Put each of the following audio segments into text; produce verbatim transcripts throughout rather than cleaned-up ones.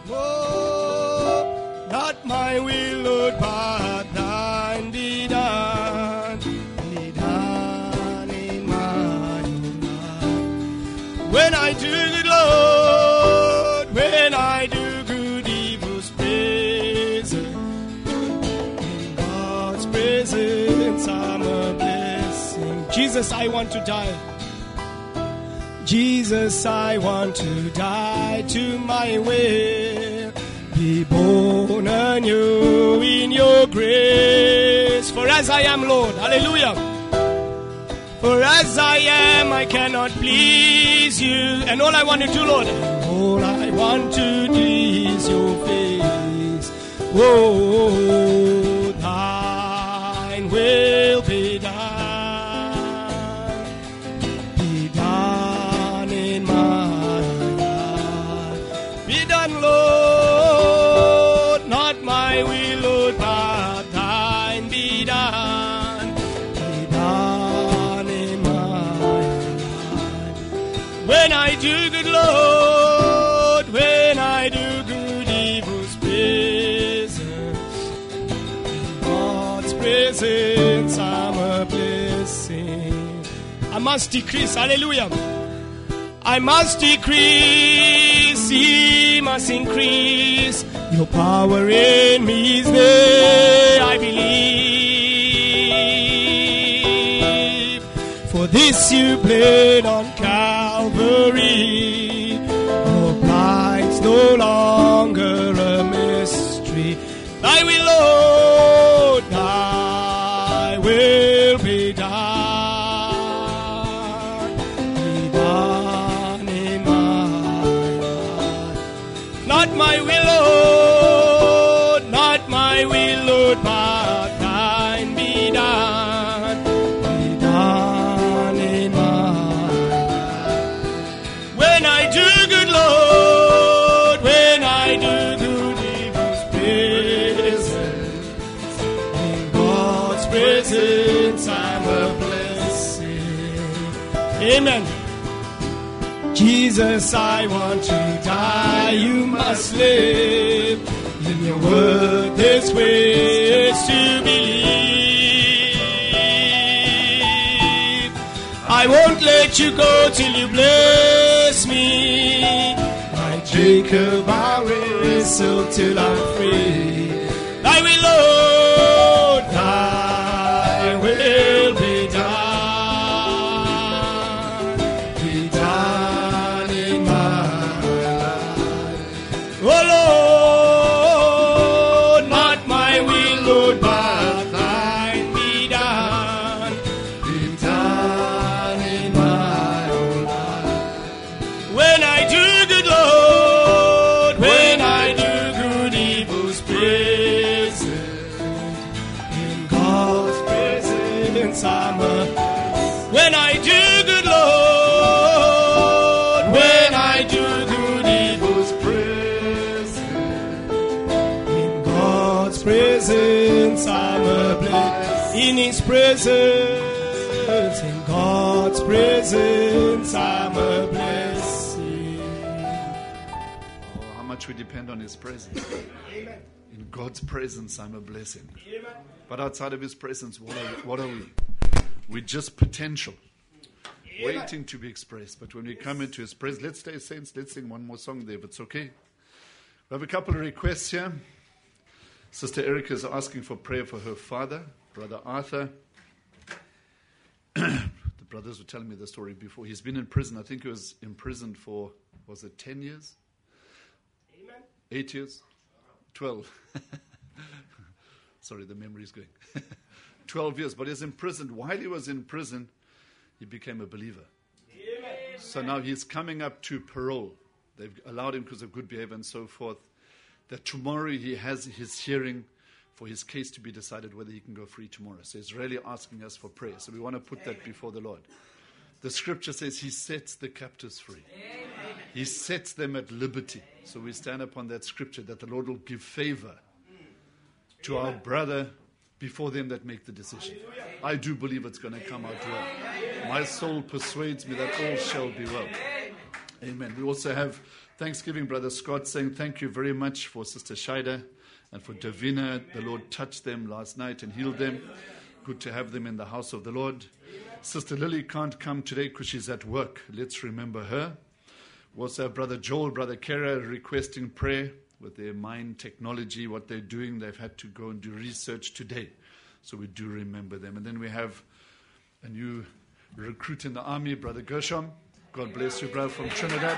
Oh, not my will, Lord, but thine be done. Be done in my own life. When I do good, Lord, when I do good, evil's present. In God's presence, I'm a blessing. Jesus, I want to die. Jesus, I want to die to my will. Be born anew in your grace. For as I am, Lord, hallelujah. For as I am, I cannot please you. And all I want to do, Lord, all I want to do is your face. Oh, thine will be done. Be done in my life. Be done, Lord, not my will, Lord, but thine be done. Be done in my life. When I do good, Lord, when I do good, evil's presence. In God's presence, I'm a blessing. I must decrease, hallelujah. I must decrease, He must increase. Your power in me is there, I believe. For this you bled on Calvary. Your blind's no longer a mystery. Thy will, Lord, thy will be done. Be done in my life. Not my will, Lord, not my will, Lord, but thine be done. Be done in my life. When I do good, Lord, when I do good, evil's presence. In God's presence, I'm a blessing. Amen. Jesus, I want to die, you must live. In your word there's ways to believe. I won't let you go till you bless me. Like Jacob I wrestle till I'm free. Thy will, Lord, thy will be done. Be done in my life. Oh Lord, not my will, Lord, but thine be done. Be done in my own life. When I do good, Lord, when I do good, evil's present. In God's presence, I'm a. When I do good, Lord, when I do good, evil's present. In God's presence, I'm a blessing. In His presence, in God's presence, I'm a blessing. Oh, how much we depend on His presence. Amen. In God's presence, I'm a blessing. Amen. But outside of His presence, what are, what are we? We're just potential, waiting to be expressed. But when we come into His presence, let's stay saints. Let's sing one more song there, if it's okay. We have a couple of requests here. Sister Erica is asking for prayer for her father, Brother Arthur. The brothers were telling me the story before. He's been in prison. I think he was imprisoned for, was it ten years? Amen. Eight years? Twelve. Sorry, the memory is going. Twelve years. But he's imprisoned. While he was in prison, he became a believer. Amen. So now he's coming up to parole. They've allowed him because of good behavior and so forth. That tomorrow he has his hearing for his case to be decided whether he can go free tomorrow. So he's really asking us for prayer. So we want to put that before the Lord. The scripture says He sets the captives free. Amen. He sets them at liberty. So we stand upon that scripture that the Lord will give favor to our brother before them that make the decision. I do believe it's going to come out well. My soul persuades me that all shall be well. Amen. We also have Thanksgiving, Brother Scott, saying thank you very much for Sister Shida and for Davina. The Lord touched them last night and healed them. Good to have them in the house of the Lord. Sister Lily can't come today because she's at work. Let's remember her. We also have Brother Joel, Brother Kara requesting prayer with their mind technology, what they're doing. They've had to go and do research today. So we do remember them. And then we have a new recruit in the army, Brother Gershom. God bless you, brother, from Trinidad.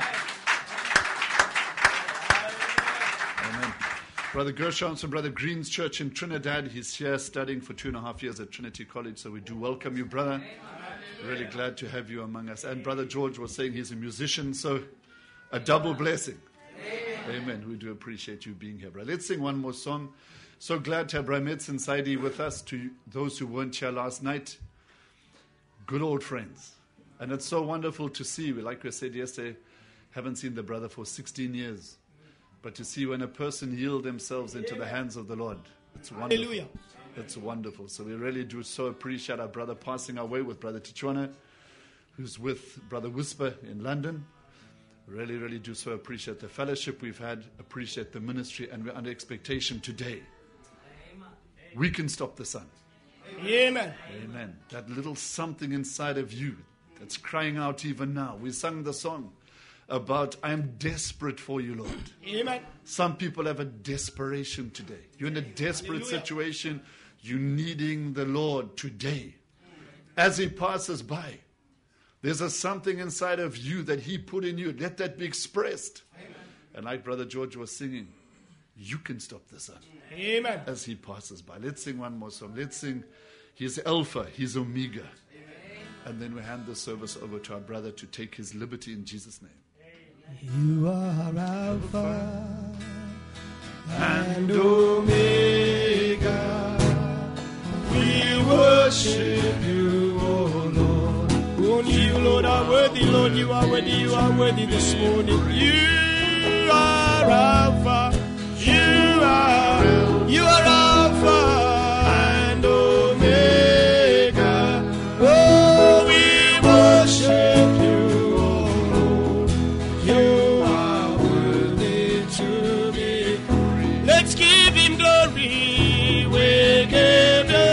Amen. Brother Gershom's from Brother Green's church in Trinidad. He's here studying for two and a half years at Trinity College. So we do welcome you, brother. Really glad to have you among us. And Brother George was saying he's a musician, so a double blessing. Amen. Amen. We do appreciate you being here, brother. Let's sing one more song. So glad to have Bramitz and Saidi with us. To those who weren't here last night, good old friends. And it's so wonderful to see, like we said yesterday, haven't seen the brother for sixteen years. But to see when a person yield themselves into the hands of the Lord, it's wonderful. Hallelujah. It's wonderful. So we really do so appreciate our brother passing our way with Brother Tichwana, who's with Brother Whisper in London. Really, really do so appreciate the fellowship we've had, appreciate the ministry, and we're under expectation today. We can stop the sun. Amen. Amen. That little something inside of you that's crying out even now. We sang the song about, I am desperate for you, Lord. Amen. Some people have a desperation today. You're in a desperate Hallelujah. situation. You're needing the Lord today. As He passes by, there's a something inside of you that He put in you. Let that be expressed. Amen. And like Brother George was singing, you can stop the sun. Amen. As He passes by. Let's sing one more song. Let's sing, He's Alpha, He's Omega. Amen. And then we hand the service over to our brother to take his liberty in Jesus' name. You are Alpha and Omega. We worship you, oh Lord. Only you, Lord, are worthy, Lord. You are worthy, you are worthy this morning. You are Alpha. You are, you are Alpha and Omega. Oh, we worship you, oh Lord. You are worthy to be. Let's give Him glory. We give you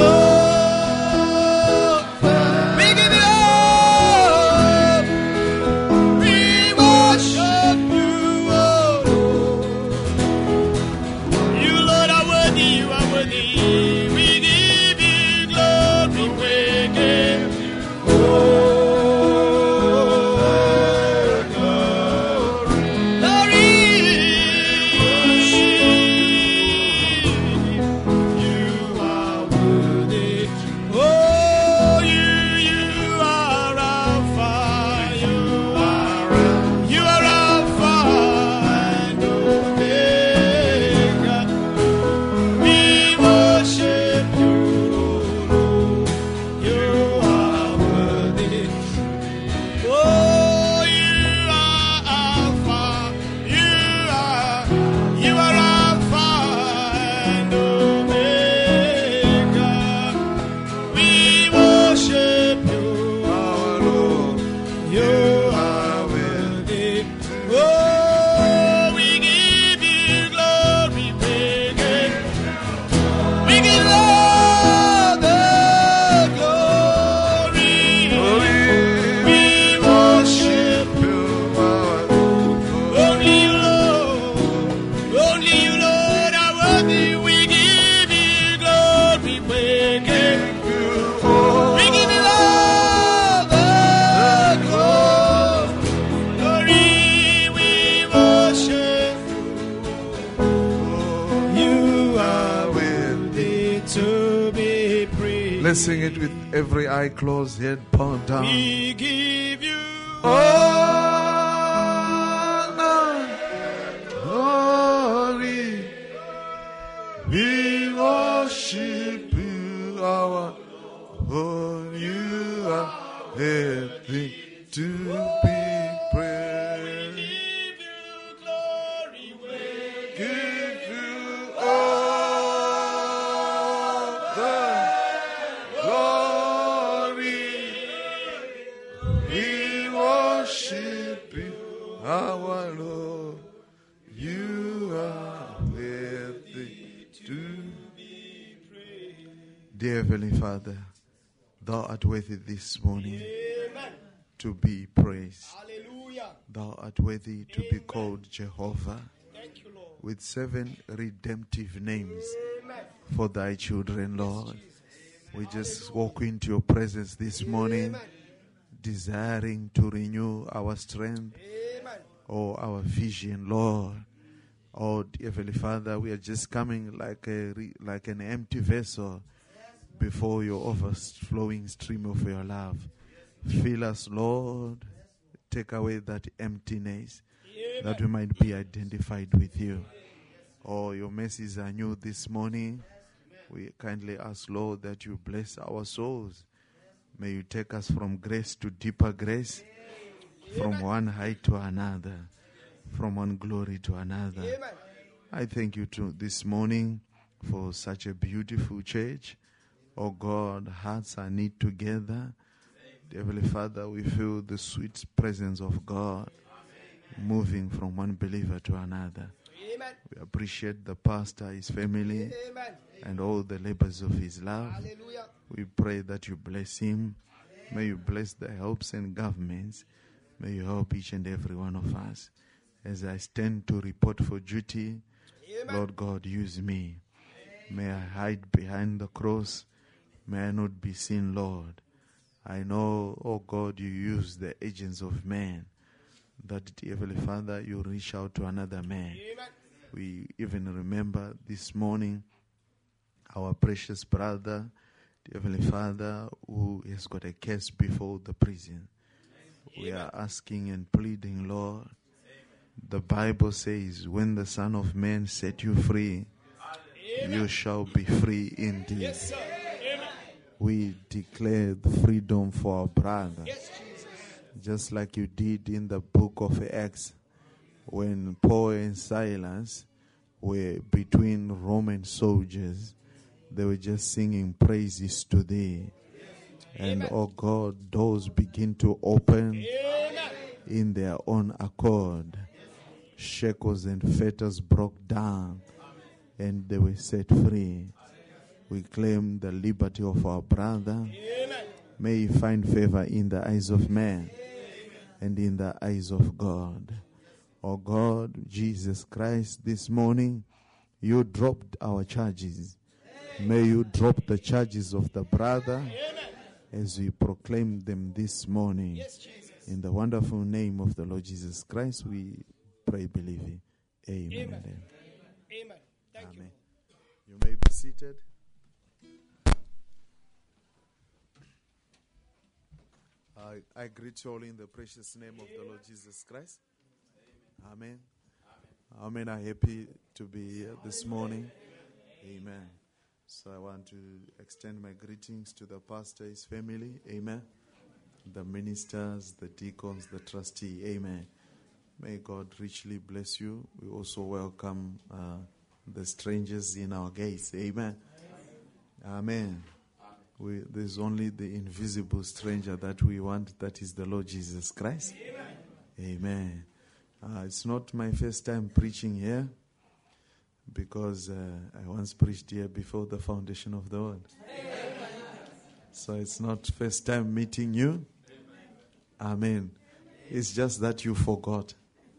all. We give you all. We worship you, oh Lord. You, Lord, are worthy. You are worthy. We give you glory. We give you Let's sing it with every eye closed, head bowed down. We give you honor, glory. We worship you, our Lord. You are everything to be praised. give you glory. We Give you all the glory. We worship you, our Lord, you are worthy to. Dear Heavenly Father, thou art worthy this morning Amen. to be praised. Hallelujah. Thou art worthy to be called Jehovah, Thank you, Lord. with seven redemptive names Amen. for thy children, Lord. We just walk into your presence this morning, Amen. desiring to renew our strength Amen. or our vision, Lord. Oh, dear Heavenly Father, we are just coming like a re- like an empty vessel before your overflowing stream of your love. Fill us, Lord. Take away that emptiness, that we might be identified with you. Oh, your mercies are new this morning. We kindly ask, Lord, that you bless our souls. May you take us from grace to deeper grace, from one height to another, from one glory to another. Amen. I thank you too this morning for such a beautiful church. Oh God, hearts are knit together. Heavenly Father, we feel the sweet presence of God moving from one believer to another. Amen. We appreciate the pastor, his family, Amen. and all the labors of his love. Hallelujah. We pray that you bless him. May you bless the helps and governments. May you help each and every one of us. As I stand to report for duty, Amen. Lord God, use me. May I hide behind the cross. May I not be seen, Lord. I know, oh God, you use the agents of man, that, Heavenly Father, you reach out to another man. Amen. We even remember this morning our precious brother, Heavenly Father, who has got a case before the prison. We are asking and pleading, Lord. The Bible says, when the Son of Man set you free, Amen. you shall be free indeed. Yes, sir. Amen. We declare the freedom for our brother, Yes, Jesus. just like you did in the book of Acts, when Paul and Silas were between Roman soldiers. They were just singing praises to thee. And, Amen. oh God, doors begin to open Amen. in their own accord. Shackles and fetters broke down, and they were set free. We claim the liberty of our brother. Amen. May he find favor in the eyes of man and in the eyes of God. Oh God, Jesus Christ, this morning, you dropped our charges. May you drop the charges of the brother as we proclaim them this morning. Yes, Jesus. In the wonderful name of the Lord Jesus Christ, we pray, believing. Amen. Amen. Amen. Amen. Thank Amen. you. You may be seated. I, I greet you all in the precious name of the Lord Jesus Christ. Amen. Amen. I'm happy to be here this morning. Amen. So I want to extend my greetings to the pastor, his family. Amen. The ministers, the deacons, the trustee. Amen. May God richly bless you. We also welcome uh, the strangers in our gates. Amen. Amen. We, there's only the invisible stranger that we want, that is the Lord Jesus Christ. Amen. Amen. Uh, it's not my first time preaching here, because uh, I once preached here before the foundation of the world. So it's not first time meeting you. Amen. It's just that you forgot.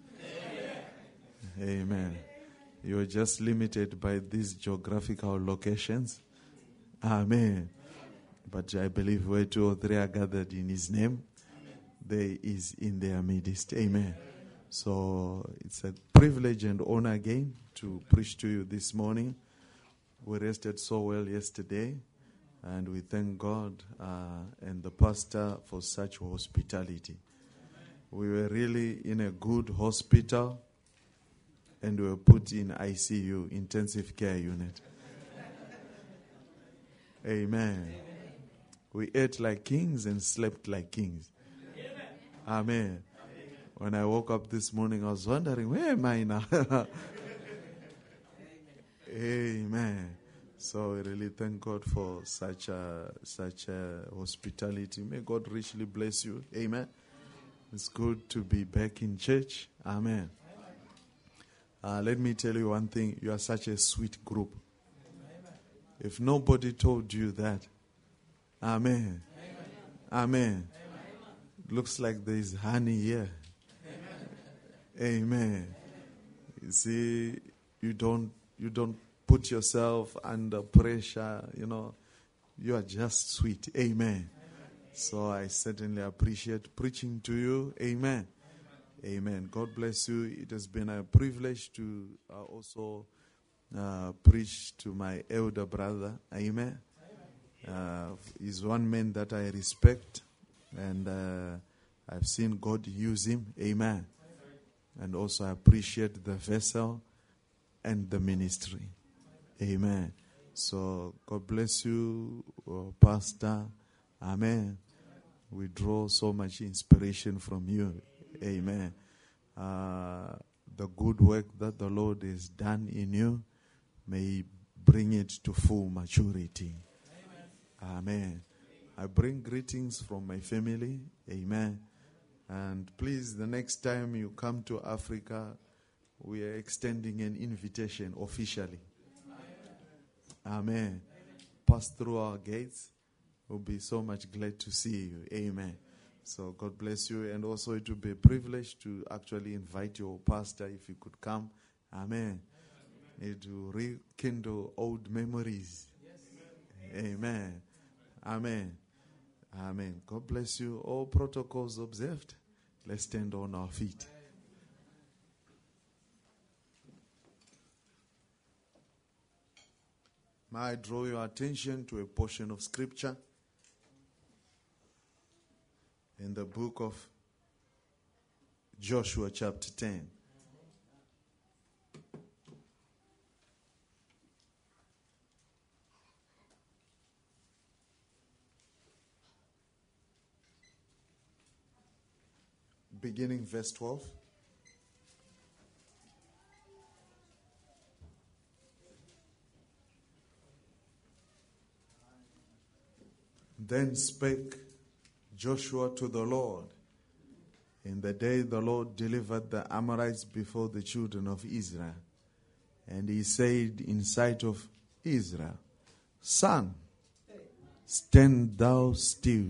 Amen. You're just limited by these geographical locations. Amen. But I believe where two or three are gathered in His name, there is in their midst. Amen. So it's a privilege and honor again to preach to you this morning. We rested so well yesterday, and we thank God uh, and the pastor for such hospitality. We were really in a good hospital, and we were put in I C U, intensive care unit. Amen. We ate like kings and slept like kings. Amen. When I woke up this morning, I was wondering, where am I now? Amen. So we really thank God for such a, such a hospitality. May God richly bless you. Amen. It's good to be back in church. Amen. Uh, let me tell you one thing. You are such a sweet group. If nobody told you that, amen. Amen. Looks like there is honey here. Amen. You see, you don't you don't put yourself under pressure, you know. You are just sweet. Amen. So I certainly appreciate preaching to you. Amen. Amen. God bless you. It has been a privilege to uh, also uh, preach to my elder brother. Amen. Uh, he's one man that I respect, and uh, I've seen God use him. Amen. And also I appreciate the vessel and the ministry. Amen. So God bless you, uh, Pastor. Amen. We draw so much inspiration from you. Amen. Uh, the good work that the Lord has done in you, may He bring it to full maturity. Amen. Amen. I bring greetings from my family. Amen. And please, the next time you come to Africa, we are extending an invitation officially. Amen. Amen. Pass through our gates. We'll be so much glad to see you. Amen. So God bless you. And also it will be a privilege to actually invite your pastor if you could come. Amen. It will rekindle old memories. Amen. Amen. Amen. God bless you. All protocols observed. Let's stand on our feet. May I draw your attention to a portion of scripture in the book of Joshua chapter ten. Beginning verse twelve. Then spake Joshua to the Lord in the day the Lord delivered the Amorites before the children of Israel. And he said in sight of Israel, Sun, stand thou still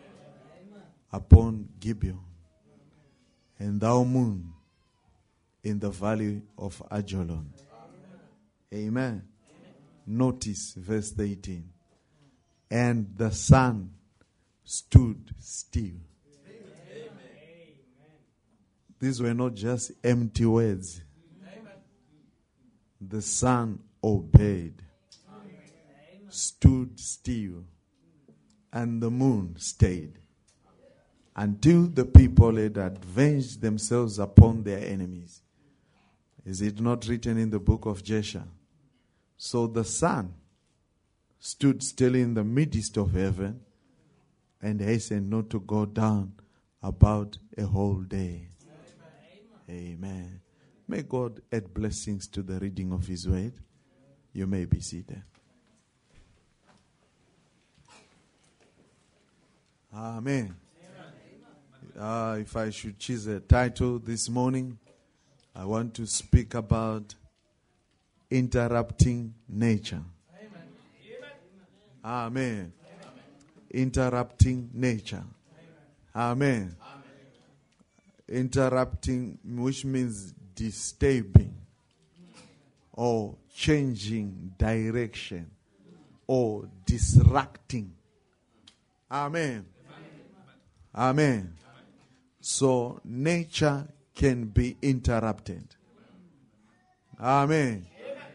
upon Gibeon, and thou moon in the valley of Ajalon. Amen. Amen. Notice verse eighteen. And the sun stood still. Amen. These were not just empty words. Amen. The sun obeyed, Amen. Stood still, and the moon stayed, until the people had avenged themselves upon their enemies. Is it not written in the book of Joshua? So the sun stood still in the midst of heaven and hastened not to go down about a whole day. Amen. Amen. May God add blessings to the reading of His word. You may be seated. Amen. Uh, if I should choose a title this morning, I want to speak about interrupting nature. Amen. Amen. Interrupting nature. Amen. Amen. Interrupting, which means disturbing or changing direction or distracting. Amen. Amen. Amen. So nature can be interrupted. Amen.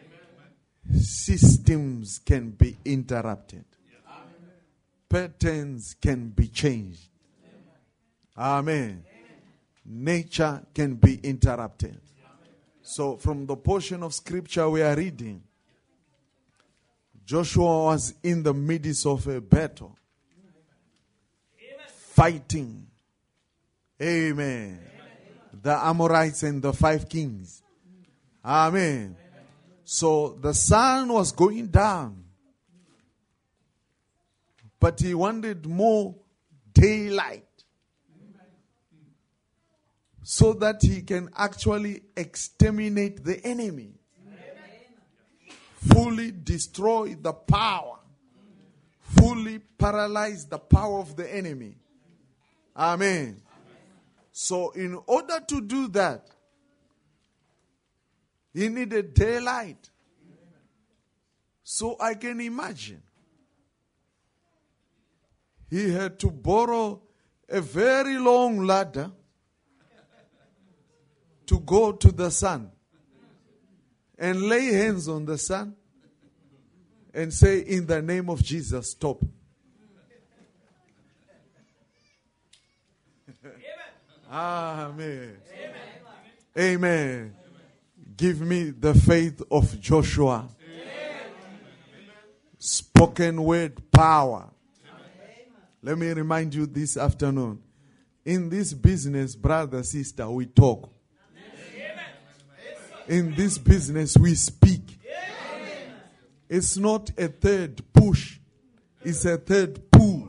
Systems can be interrupted. Patterns can be changed. Amen. Nature can be interrupted. So from the portion of scripture we are reading, Joshua was in the midst of a battle, fighting. Amen. The Amorites and the five kings. Amen. So the sun was going down, but he wanted more daylight. so that he can actually exterminate the enemy. Fully destroy the power. Fully paralyze the power of the enemy. Amen. So in order to do that, he needed daylight. So I can imagine he had to borrow a very long ladder to go to the sun and lay hands on the sun and say, in the name of Jesus, stop. Amen. Amen. Amen. Give me the faith of Joshua. Amen. Spoken word power. Amen. Let me remind you this afternoon. In this business, brother, sister, we talk. Amen. In this business, we speak. Amen. It's not a third push. It's a third pull.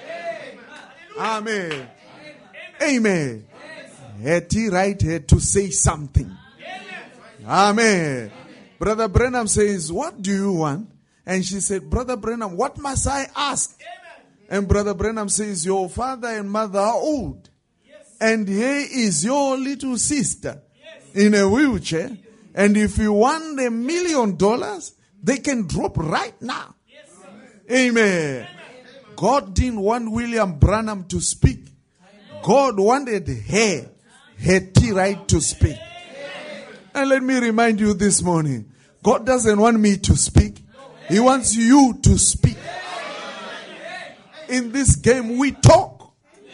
Amen. Amen. Amen. Had he right here to say something? Amen. Amen. Brother Branham says, what do you want? And she said, Brother Branham, what must I ask? Amen. And Brother Branham says, your father and mother are old. Yes. And here is your little sister, yes, in a wheelchair. And if you want a million dollars, they can drop right now. Yes. Amen. Amen. God didn't want William Branham to speak. God wanted her, her T right to speak. And let me remind you this morning, God doesn't want me to speak. He wants you to speak. In this game, we talk.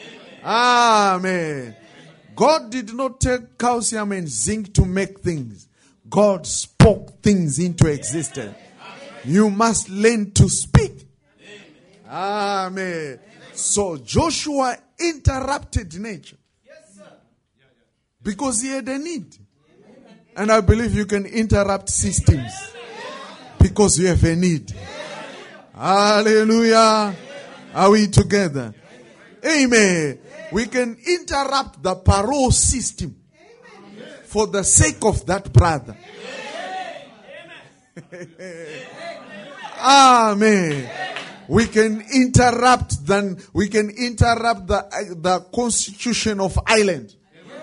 Amen. God did not take calcium and zinc to make things. God spoke things into existence. You must learn to speak. Amen. So Joshua interrupted nature because he had a need. And I believe you can interrupt systems because you have a need. Hallelujah. Are we together? Amen. We can interrupt the parole system for the sake of that brother. Amen. We can interrupt then we can interrupt the the constitution of Ireland.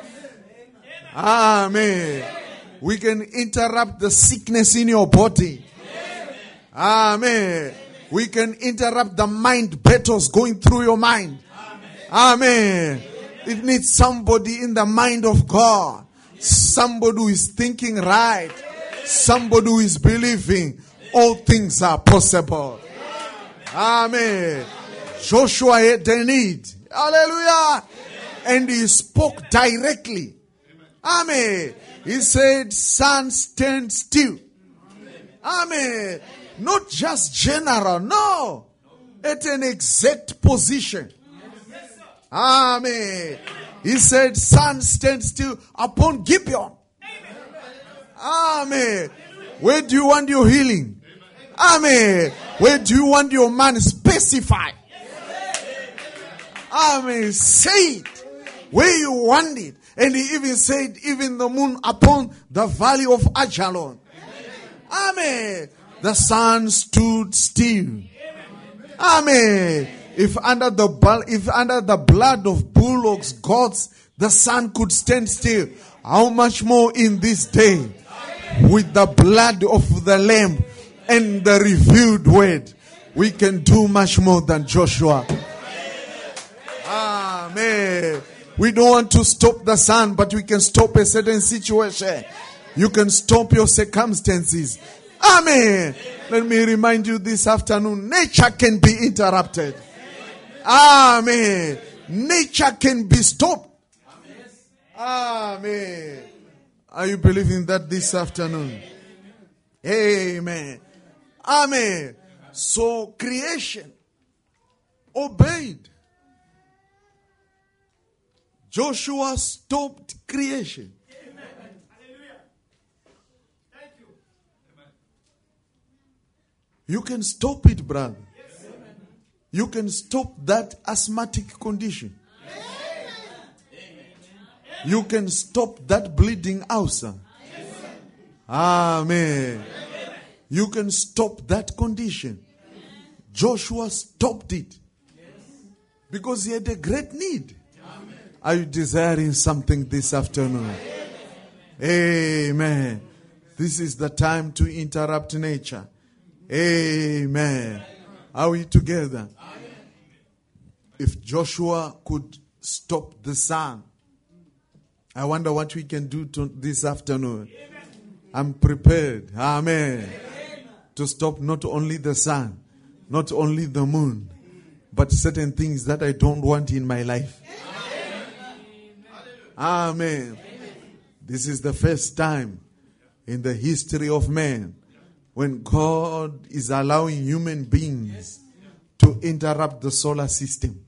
Amen. We can interrupt the sickness in your body. Amen. We can interrupt the mind battles going through your mind. Amen. It needs somebody in the mind of God. Somebody who is thinking right. Somebody who is believing all things are possible. Amen. Joshua had a need. Hallelujah. And he spoke directly. Amen. He said, sun, stand still. Amen. Not just general. No. At an exact position. Amen. He said, sun, stand still upon Gibeon. Amen. Where do you want your healing? Amen. Where do you want your man? Specify. Amen. Say it. Where you want it. And he even said, even the moon upon the valley of Ajalon. Amen. The sun stood still. Amen. If under the if under the blood of bullocks, goats, the sun could stand still, how much more in this day, with the blood of the Lamb and the revealed word, we can do much more than Joshua. Amen. We don't want to stop the sun, but we can stop a certain situation. You can stop your circumstances. Amen. Let me remind you this afternoon, nature can be interrupted. Amen. Nature can be stopped. Amen. Are you believing that this afternoon? Amen. Amen. So creation obeyed. Joshua stopped creation. You can stop it, brother. You can stop that asthmatic condition. You can stop that bleeding ulcer. Amen. You can stop that condition. Joshua stopped it because he had a great need. Are you desiring something this afternoon? Amen. This is the time to interrupt nature. Amen. Are we together? If Joshua could stop the sun, I wonder what we can do to this afternoon. I'm prepared. Amen. To stop not only the sun, not only the moon, but certain things that I don't want in my life. Amen. This is the first time in the history of man when God is allowing human beings to interrupt the solar system.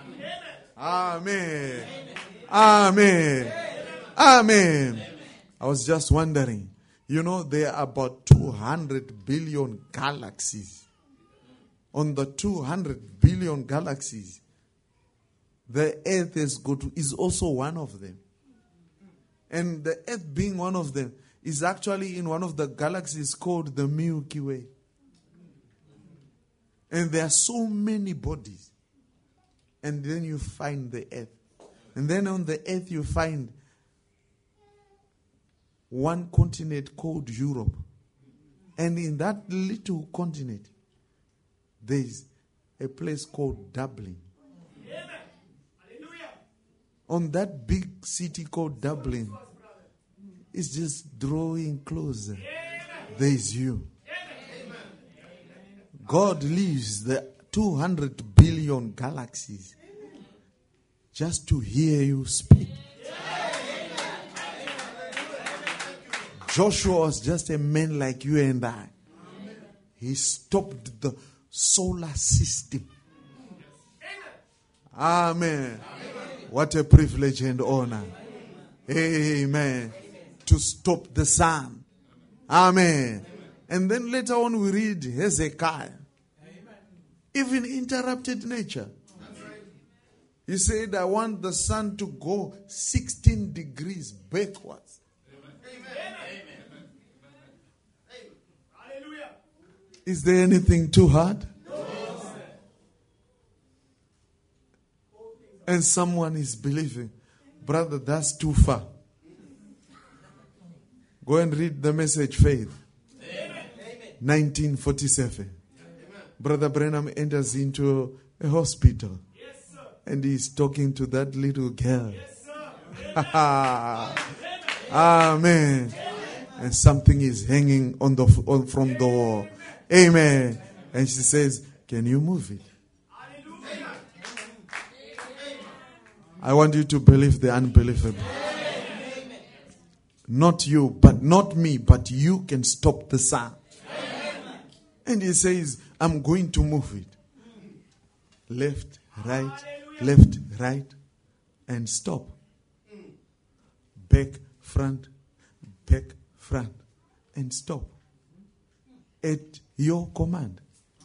Amen. Amen. Amen. I was just wondering, you know, there are about two hundred billion galaxies. On the two hundred billion galaxies, the earth is, good, is also one of them. And the earth being one of them is actually in one of the galaxies called the Milky Way. And there are so many bodies. And then you find the earth. And then on the earth you find one continent called Europe. And in that little continent, there is a place called Dublin. On that big city called Dublin, it's just drawing closer. There is you. God leaves the two hundred billion galaxies just to hear you speak. Joshua was just a man like you and I. He stopped the solar system. Amen. What a privilege and honor. Amen. To stop the sun. Amen. And then later on we read Hezekiah. Even interrupted nature. He said, I want the sun to go sixteen degrees backwards. Is there anything too hard? And someone is believing, brother, that's too far. Go and read the Message Faith. Amen. nineteen forty-seven. Amen. Brother Branham enters into a hospital. Yes, and he's talking to that little girl. Yes, Amen. Amen. And something is hanging on the on, from the wall. Amen. And she says, can you move it? I want you to believe the unbelievable. Amen. Not you, but not me, but you can stop the sun. Amen. And he says, I'm going to move it. Left, right, left, right, and stop. Back, front, back, front, and stop. At your command.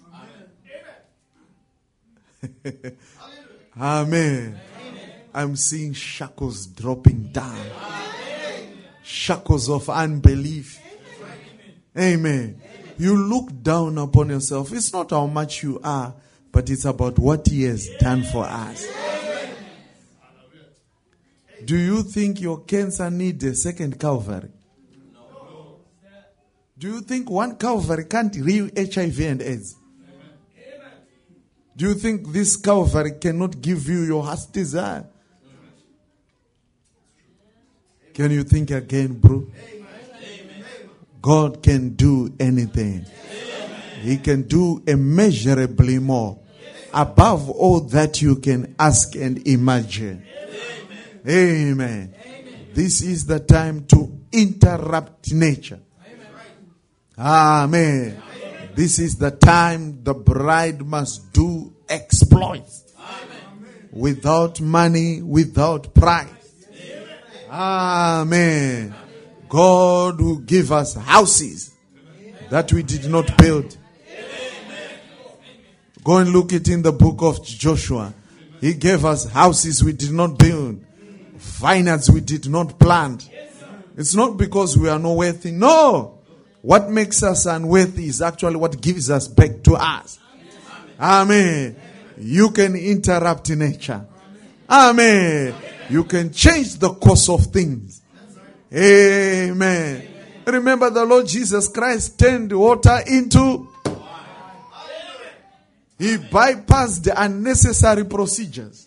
Amen. Amen. I'm seeing shackles dropping down. Amen. Shackles of unbelief. Amen. Amen. You look down upon yourself. It's not how much you are, but it's about what He has done for us. Amen. Do you think your cancer needs a second Calvary? No. Do you think one Calvary can't heal H I V and AIDS? Amen. Do you think this Calvary cannot give you your heart's desire? Can you think again, bro? Amen. God can do anything. Amen. He can do immeasurably more. Above all that you can ask and imagine. Amen. Amen. Amen. This is the time to interrupt nature. Amen. Amen. This is the time the bride must do exploits. Amen. Without money, without price. Amen. God will give us houses that we did not build. Go and look it in the book of Joshua. He gave us houses we did not build. vineyards we did not plant. It's not because we are not worthy. No. What makes us unworthy is actually what gives us back to us. Amen. You can interrupt nature. Amen. You can change the course of things. Amen. Remember, the Lord Jesus Christ turned water into... He bypassed the unnecessary procedures.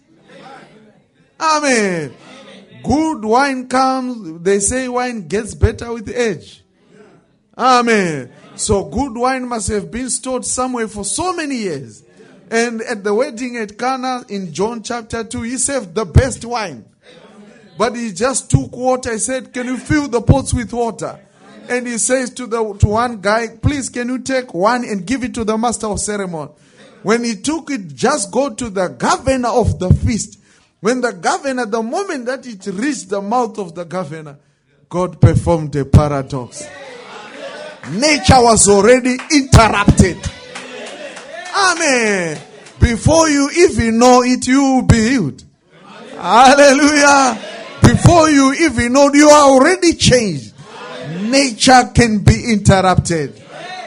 Amen. Good wine comes, they say wine gets better with age. Amen. So good wine must have been stored somewhere for so many years. And at the wedding at Cana in John chapter two, he served the best wine. But he just took water. He said, can you fill the pots with water? And he says to the to one guy, please can you take one and give it to the master of ceremony? When he took it, just go to the governor of the feast. When the governor, the moment that it reached the mouth of the governor, God performed a paradox. Nature was already interrupted. Amen. Before you even know it, you will be healed. Hallelujah. Before you even know, you are already changed. Nature can be interrupted.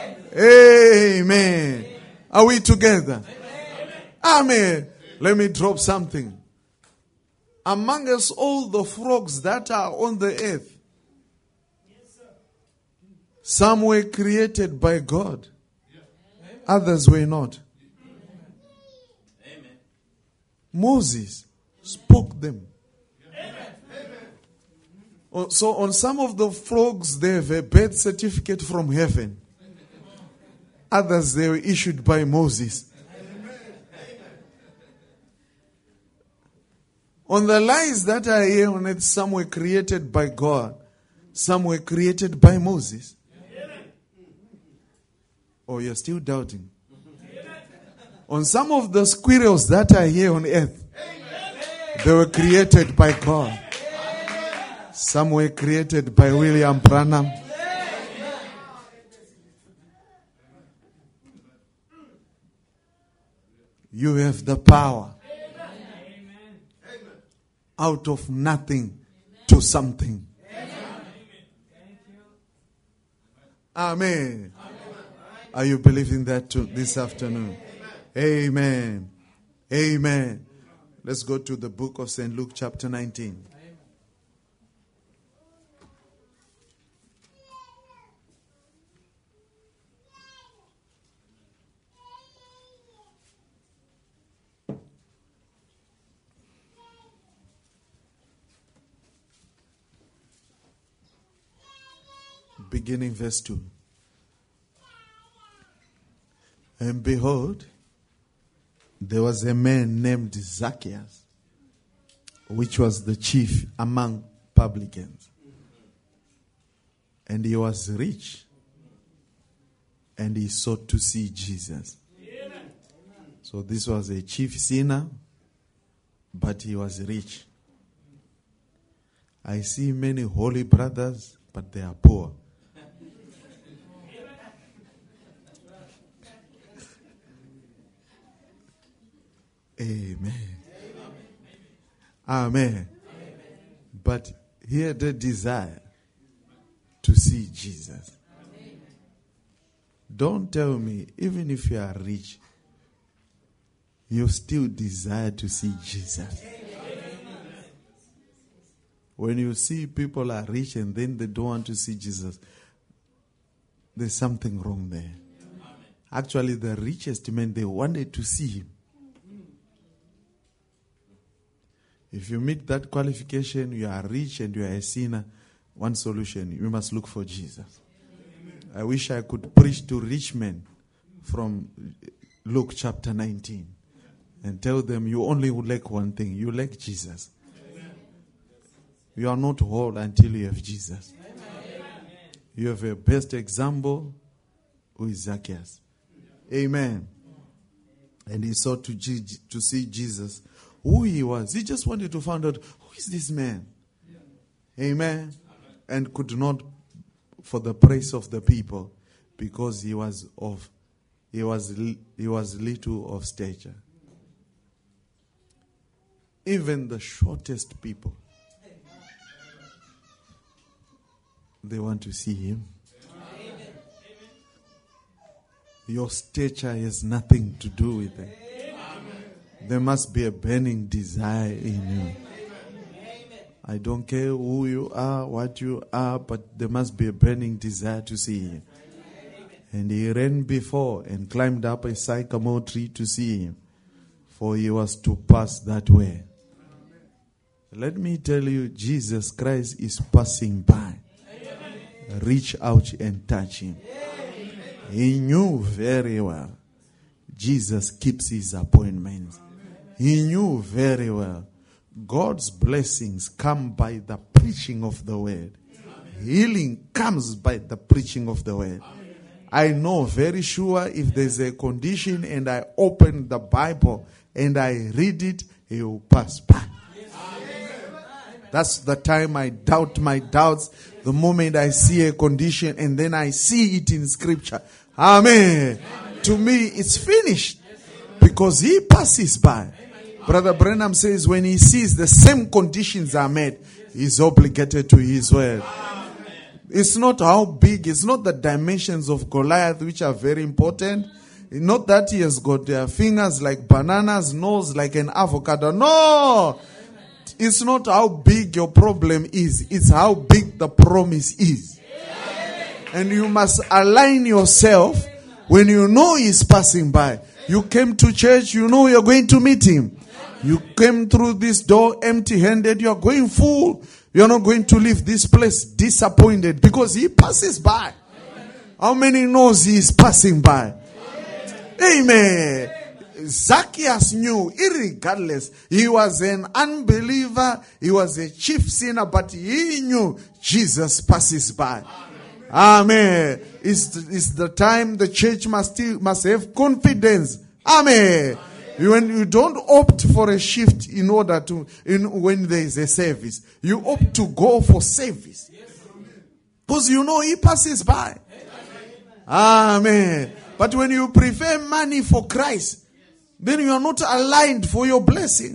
Amen. Are we together? Amen. Let me drop something. Among us all the frogs that are on the earth, some were created by God. Others were not. Moses spoke them. So on some of the frogs, they have a birth certificate from heaven. Others, they were issued by Moses. On the lies that are here on earth, some were created by God. Some were created by Moses. Or oh, you're still doubting. On some of the squirrels that are here on earth, they were created by God. Some were created by William Branham. You have the power. Out of nothing to something. Amen. Are you believing that too this afternoon? Amen. Amen. Let's go to the book of Saint Luke chapter nineteen. Beginning verse two. And behold, there was a man named Zacchaeus, which was the chief among publicans. And he was rich, and he sought to see Jesus. So this was a chief sinner, but he was rich. I see many holy brothers, but they are poor. Amen. Amen. Amen. But he had a desire to see Jesus. Amen. Don't tell me, even if you are rich, you still desire to see Jesus. Amen. When you see people are rich and then they don't want to see Jesus, there's something wrong there. Amen. Actually, the richest men, they wanted to see him. If you meet that qualification, you are rich and you are a sinner, one solution, you must look for Jesus. Amen. I wish I could preach to rich men from Luke chapter nineteen and tell them you only lack one thing. You lack Jesus. Amen. You are not whole until you have Jesus. Amen. You have a best example who is Zacchaeus. Amen. And he sought to, to see Jesus. Who he was. He just wanted to find out, who is this man? Yeah. Amen. Amen. And could not, for the praise of the people, because he was of, he was he was little of stature. Even the shortest people they want to see him. Your stature has nothing to do with it. There must be a burning desire in you. I don't care who you are, what you are, but there must be a burning desire to see him. And he ran before and climbed up a sycamore tree to see him, for he was to pass that way. Let me tell you, Jesus Christ is passing by. Reach out and touch him. He knew very well Jesus keeps his appointments. He knew very well God's blessings come by the preaching of the word. Healing comes by the preaching of the word. I know very sure if there's a condition and I open the Bible and I read it, he will pass by. That's the time I doubt my doubts. The moment I see a condition and then I see it in scripture. Amen. Amen. To me, it's finished. Because he passes by. Amen. Brother Branham says when he sees the same conditions are met, he's obligated to his word. Amen. It's not how big, it's not the dimensions of Goliath which are very important. Not that he has got uh, fingers like bananas, nose like an avocado. No! It's not how big your problem is. It's how big the promise is. And you must align yourself when you know he's passing by. You came to church, you know you're going to meet him. You came through this door empty-handed, you're going full. You're not going to leave this place disappointed because he passes by. How many knows he is passing by? Amen. Zacchaeus knew, irregardless, he was an unbeliever, he was a chief sinner, but he knew Jesus passes by. Amen. It's, it's the time the church must still, must have confidence. Amen. Amen. When you don't opt for a shift in order to, in, when there is a service, you opt to go for service. Because you know he passes by. Amen. But when you prefer money for Christ, then you are not aligned for your blessing.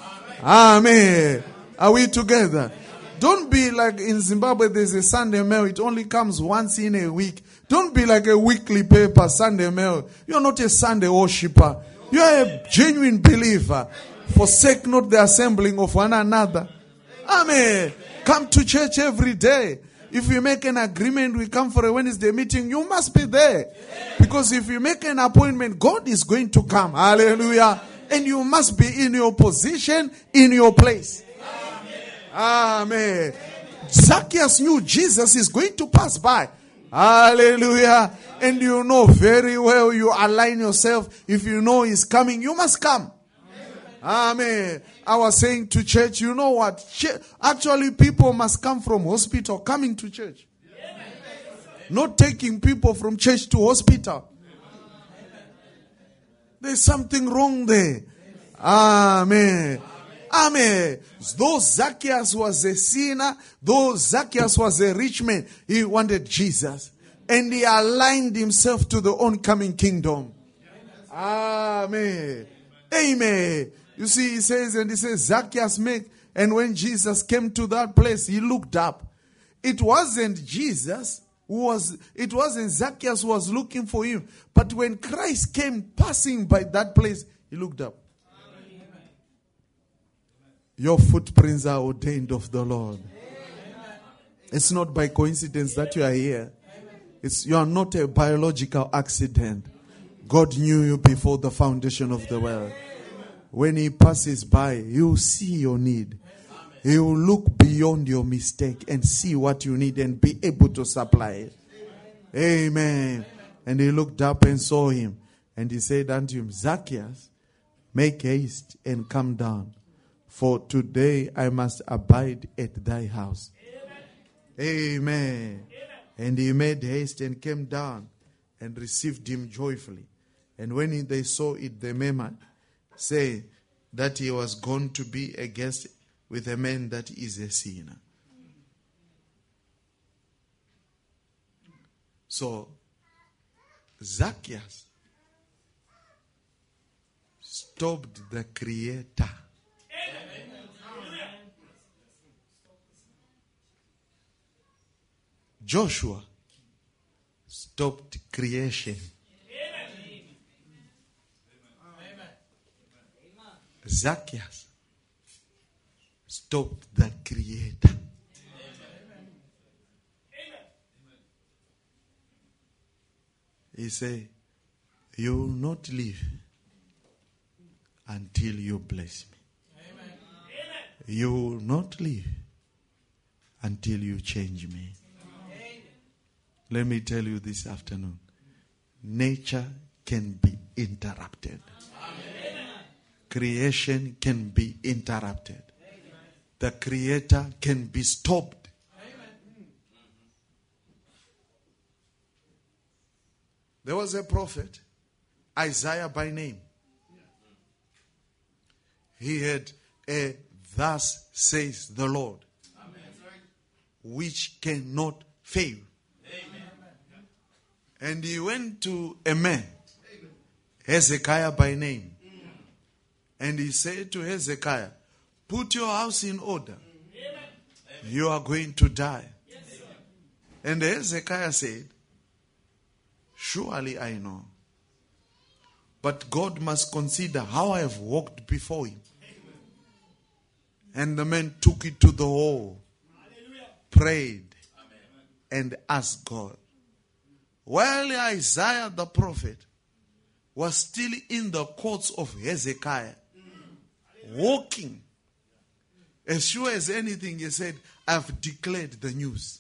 Amen. Are we together? Don't be like in Zimbabwe, there's a Sunday mail. It only comes once in a week. Don't be like a weekly paper, Sunday mail. You're not a Sunday worshiper. You are a genuine believer. Forsake not the assembling of one another. Amen. Come to church every day. If you make an agreement, we come for a Wednesday meeting, you must be there. Because if you make an appointment, God is going to come. Hallelujah. And you must be in your position, in your place. Amen. Zacchaeus knew Jesus is going to pass by. Hallelujah. And you know very well, you align yourself. If you know he's coming, you must come. Amen. I was saying to church, you know what? Actually, people must come from hospital coming to church. Not taking people from church to hospital. There's something wrong there. Amen. Amen. Though Zacchaeus was a sinner, though Zacchaeus was a rich man, he wanted Jesus. And he aligned himself to the oncoming kingdom. Amen. Amen. You see, he says, and he says, Zacchaeus make. And when Jesus came to that place, he looked up. It wasn't Jesus who was, it wasn't Zacchaeus who was looking for him. But when Christ came passing by that place, he looked up. Amen. Your footprints are ordained of the Lord. Amen. It's not by coincidence that you are here. It's, you are not a biological accident. God knew you before the foundation of the world. When he passes by, he will see your need. He will look beyond your mistake and see what you need and be able to supply it. Amen. And he looked up and saw him. And he said unto him, Zacchaeus, make haste and come down. For today I must abide at thy house. Amen. And he made haste and came down and received him joyfully. And when he, they saw it, they murmured, say that he was going to be a guest with a man that is a sinner. So, Zacchaeus stopped the Creator. Joshua stopped creation. Zacchaeus stopped the Creator. He said, you will not live until you bless me. Amen. You will not live until you change me. Amen. Let me tell you this afternoon, nature can be interrupted. Amen. Creation can be interrupted. Amen. The Creator can be stopped. There was a prophet, Isaiah by name. He had a thus says the Lord, Amen. Which cannot fail. Amen. And he went to a man, Hezekiah by name. And he said to Hezekiah, put your house in order. Amen. You are going to die. Yes. And Hezekiah said, surely I know. But God must consider how I have walked before him. Amen. And the man took it to the hall, Hallelujah. Prayed, Amen. And asked God. While Isaiah the prophet was still in the courts of Hezekiah, mm. walking, as sure as anything, he said, I've declared the news.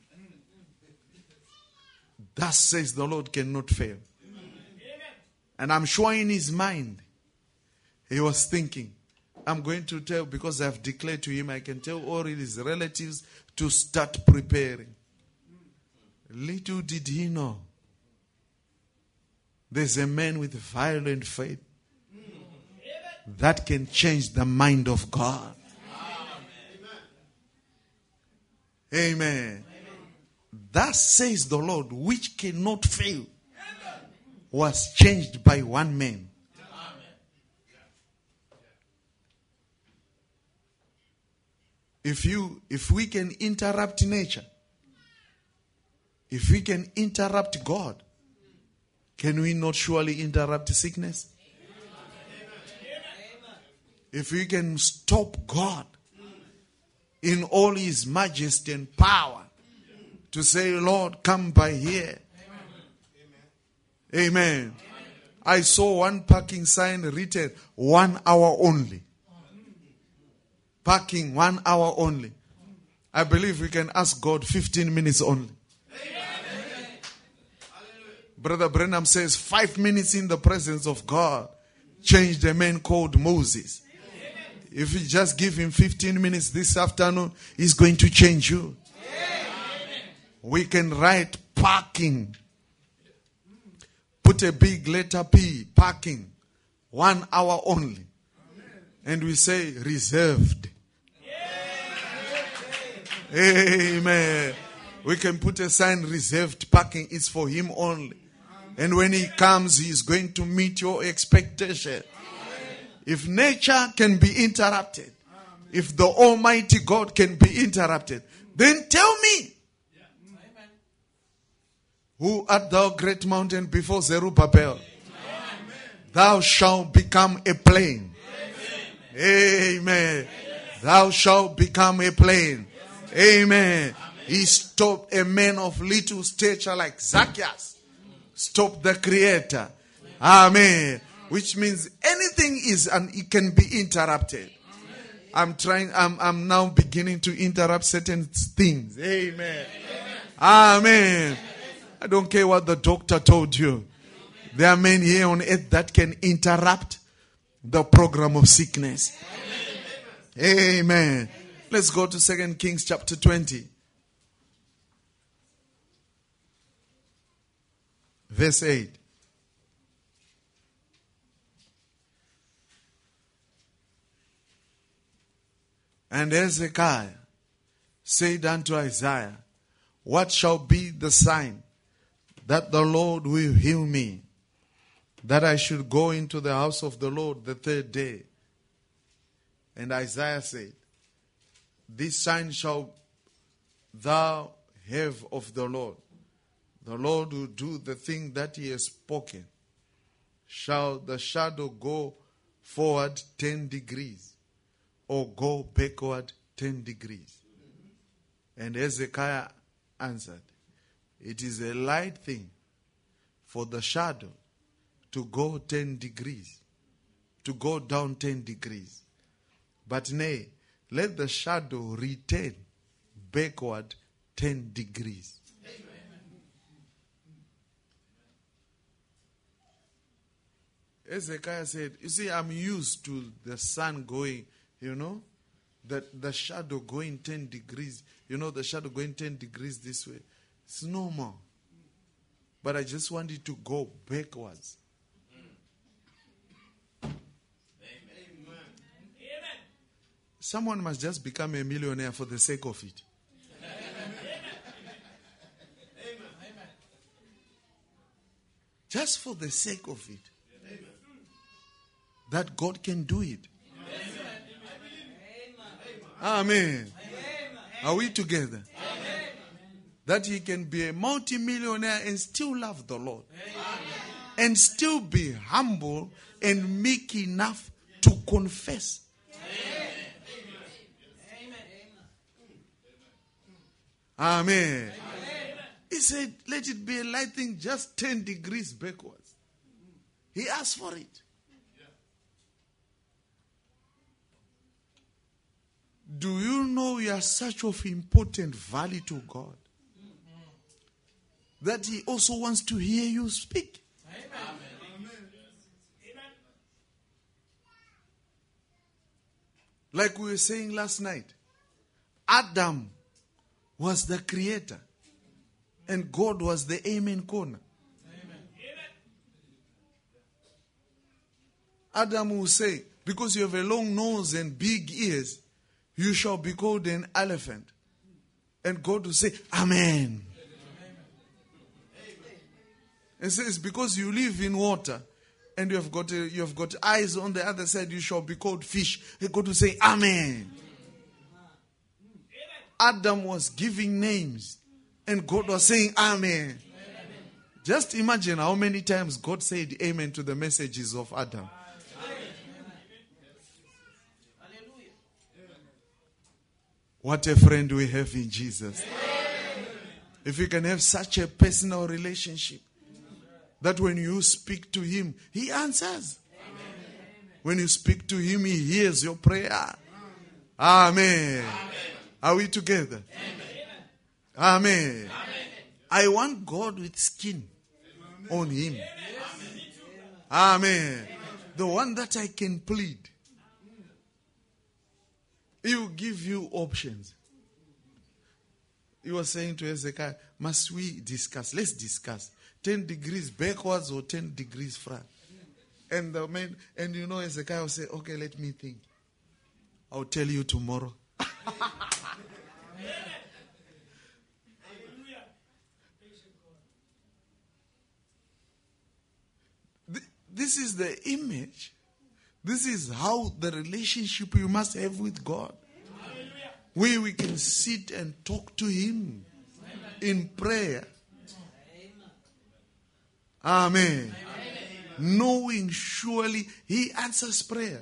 Thus says the Lord cannot fail. Amen. And I'm sure in his mind, he was thinking, I'm going to tell, because I've declared to him, I can tell all his relatives to start preparing. Little did he know, there's a man with violent faith that can change the mind of God. Amen. Amen. Thus says the Lord, which cannot fail, was changed by one man. If you, if we can interrupt nature, if we can interrupt God, can we not surely interrupt sickness? If we can stop God in all his majesty and power, to say, Lord, come by here. Amen. Amen. Amen. I saw one parking sign written, one hour only. Parking, one hour only. I believe we can ask God fifteen minutes only. Amen. Brother Branham says, five minutes in the presence of God changed a man called Moses. Amen. If you just give him fifteen minutes this afternoon, he's going to change you. We can write parking. Put a big letter P, parking. One hour only. And we say reserved. Amen. We can put a sign, reserved parking is for him only. And when he comes, he is going to meet your expectation. If nature can be interrupted, if the Almighty God can be interrupted, then tell me, who art thou great mountain before Zerubbabel? Amen. Thou shalt become a plain. Amen. Amen. Thou shalt become a plain. Amen. Amen. He stopped a man of little stature like Zacchaeus. Stop the Creator. Amen. Which means anything is and it can be interrupted. I'm trying. I'm. I'm now beginning to interrupt certain things. Amen. Amen. I don't care what the doctor told you. There are men here on earth that can interrupt the program of sickness. Amen. Amen. Let's go to Second Kings chapter twenty. Verse eight. And Hezekiah said unto Isaiah, what shall be the sign that the Lord will heal me, that I should go into the house of the Lord the third day? And Isaiah said, this sign shall thou have of the Lord, the Lord will do the thing that he has spoken. Shall the shadow go forward ten degrees or go backward ten degrees? And Hezekiah answered, it is a light thing for the shadow to go ten degrees, to go down ten degrees. But nay, let the shadow return backward ten degrees. Hezekiah said, you see, I'm used to the sun going, you know, that the shadow going ten degrees. You know, the shadow going ten degrees this way. It's normal. But I just want it to go backwards. Amen. Someone must just become a millionaire for the sake of it. Just for the sake of it. That God can do it. Amen. Are we together? That he can be a multi-millionaire and still love the Lord. And still be humble and meek enough to confess. Amen. He said, let it be a light thing just ten degrees backwards. He asked for it. Do you know you are such of important value to God that he also wants to hear you speak? Amen. Like we were saying last night, Adam was the creator and God was the amen corner. Amen. Adam will say, because you have a long nose and big ears, you shall be called an elephant. And God will say, Amen. And says, because you live in water and you have got a, you have got eyes on the other side, you shall be called fish. And God will say, Amen. Adam was giving names and God was saying, Amen. Just imagine how many times God said Amen to the messages of Adam. What a friend we have in Jesus. If we can have such a personal relationship that when you speak to him, he answers. When you speak to him, he hears your prayer. Amen. Are we together? Amen. I want God with skin on him. Amen. The one that I can plead. He will give you options. He was saying to Hezekiah, must we discuss? Let's discuss. Ten degrees backwards or ten degrees front. And the man, and you know, Hezekiah will say, okay, let me think. I'll tell you tomorrow. This is the image. This is how the relationship you must have with God. Where we can sit and talk to him in prayer. Amen. Knowing surely he answers prayer.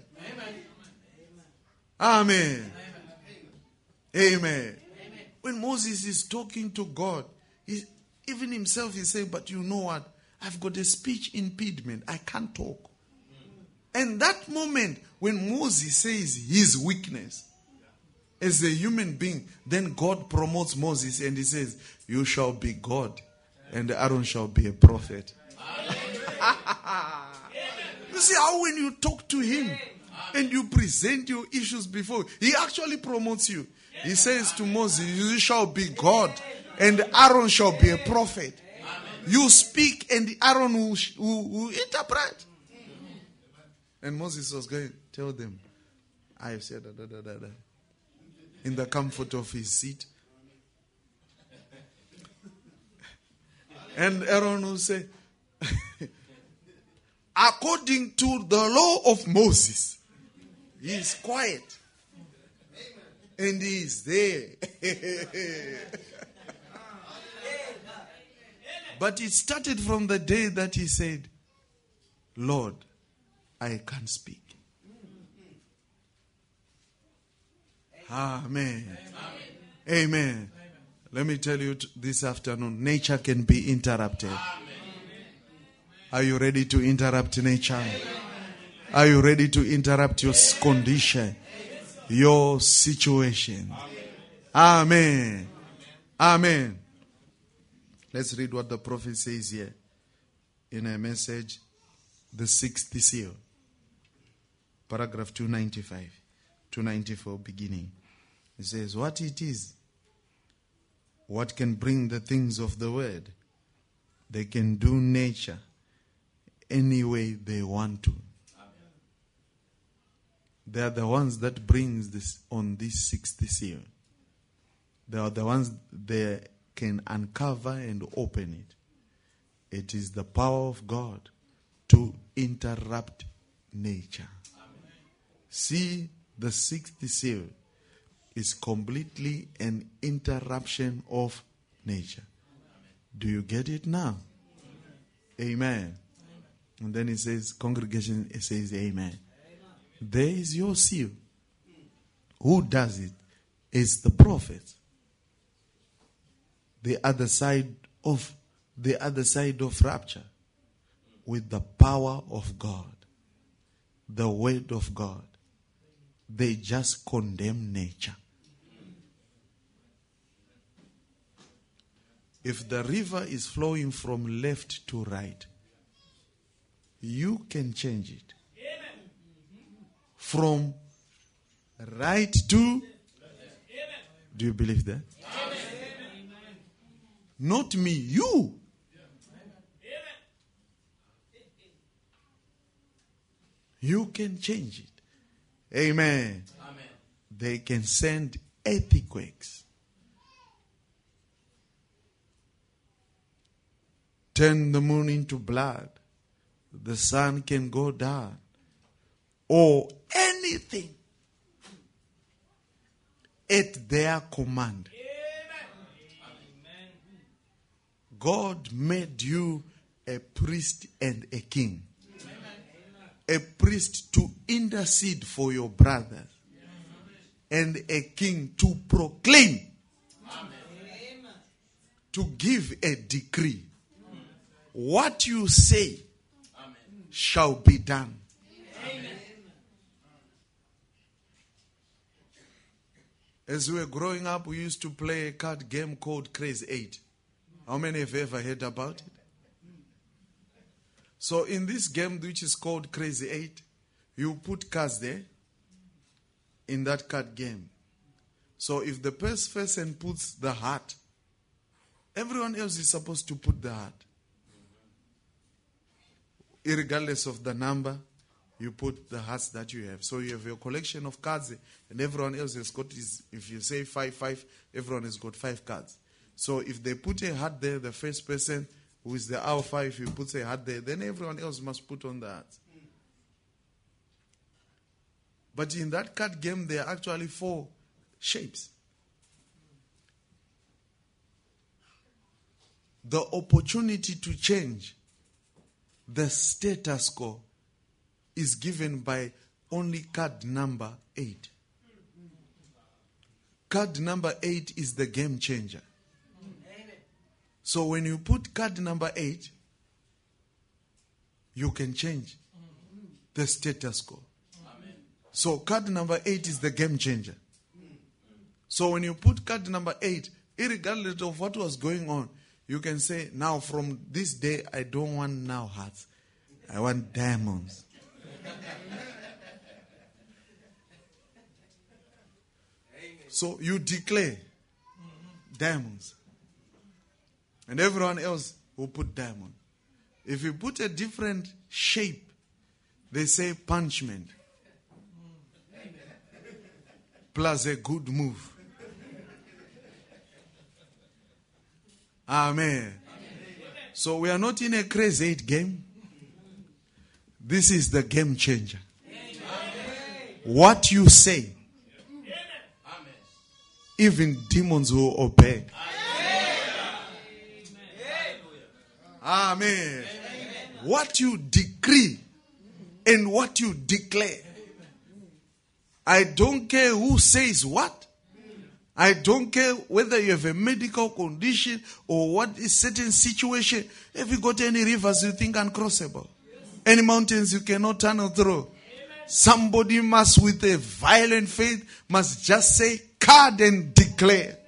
Amen. Amen. When Moses is talking to God, he, even himself is saying, but you know what? I've got a speech impediment. I can't talk. And that moment when Moses says his weakness as a human being, then God promotes Moses and he says, you shall be God and Aaron shall be a prophet. You see how when you talk to him and you present your issues before, he actually promotes you. He says to Moses, you shall be God and Aaron shall be a prophet. You speak and Aaron will, will, will interpret. And Moses was going to tell them, I have said da, da, da, da, da, in the comfort of his seat. And Aaron will say, according to the law of Moses, he is quiet. And he is there. But it started from the day that he said, Lord, I can't speak. Amen. Amen. Amen. Let me tell you t- this afternoon, nature can be interrupted. Are you ready to interrupt nature? Are you ready to interrupt your condition, your situation? Amen. Amen. Let's read what the prophet says here in a message, the sixth seal, paragraph two ninety-five, two ninety-four beginning. It says, what it is, what can bring the things of the word? They can do nature any way they want to. They are the ones that brings this on this sixth seal. They are the ones that can uncover and open it. It is the power of God to interrupt nature. Amen. See, the sixth seal is completely an interruption of nature. Amen. Do you get it now? Amen. Amen. And then it says, congregation, it says amen. Amen. There is your seal. Who does it? It's the prophet. The other side of the other side of rapture, with the power of God, the word of God. They just condemn nature. If the river is flowing from left to right, you can change it. From right to, do you believe that? Not me, you. You can change it. Amen. Amen. They can send earthquakes. Turn the moon into blood. The sun can go down. Or anything at their command. God made you a priest and a king. A priest to intercede for your brothers. And a king to proclaim. To give a decree. What you say shall be done. As we were growing up, we used to play a card game called Crazy Eight. How many have ever heard about it? So in this game, which is called Crazy Eight, you put cards there in that card game. So if the first person puts the heart, everyone else is supposed to put the heart. Irregardless of the number, you put the hearts that you have. So you have your collection of cards, and everyone else has got his, if you say five, five, everyone has got five cards. So if they put a heart there, the first person who is the alpha, if he puts a heart there, then everyone else must put on the heart. But in that card game, there are actually four shapes. The opportunity to change the status quo is given by only card number eight. Card number eight is the game changer. So when you put card number eight, you can change the status quo. So card number eight is the game changer. So when you put card number eight, irregardless of what was going on, you can say, now from this day, I don't want now hearts. I want diamonds. So you declare diamonds. And everyone else will put diamond. If you put a different shape, they say punishment. Plus a good move. Amen. So we are not in a crazy eight game. This is the game changer. What you say, even demons will obey. Amen. What you decree and what you declare. I don't care who says what. I don't care whether you have a medical condition or what is certain situation. Have you got any rivers you think uncrossable? Any mountains you cannot tunnel through? Somebody must, with a violent faith, must just say, card and declare.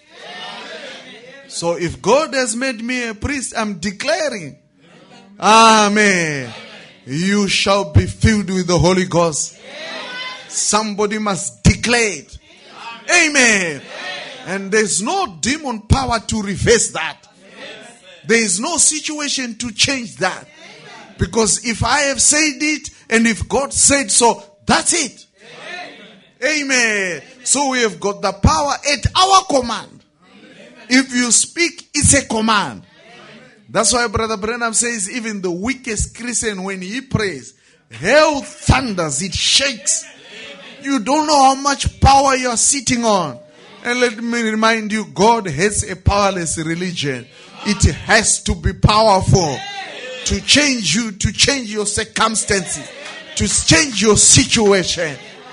So if God has made me a priest, I'm declaring. Amen. You shall be filled with the Holy Ghost. Somebody must declare it. Amen. And there's no demon power to reverse that. There is no situation to change that. Because if I have said it, and if God said so, that's it. Amen. So we have got the power at our command. If you speak, it's a command. That's why Brother Branham says even the weakest Christian, when he prays, hell thunders, it shakes. You don't know how much power you are sitting on. And let me remind you, God hates a powerless religion. It has to be powerful to change you, to change your circumstances, to change your situation.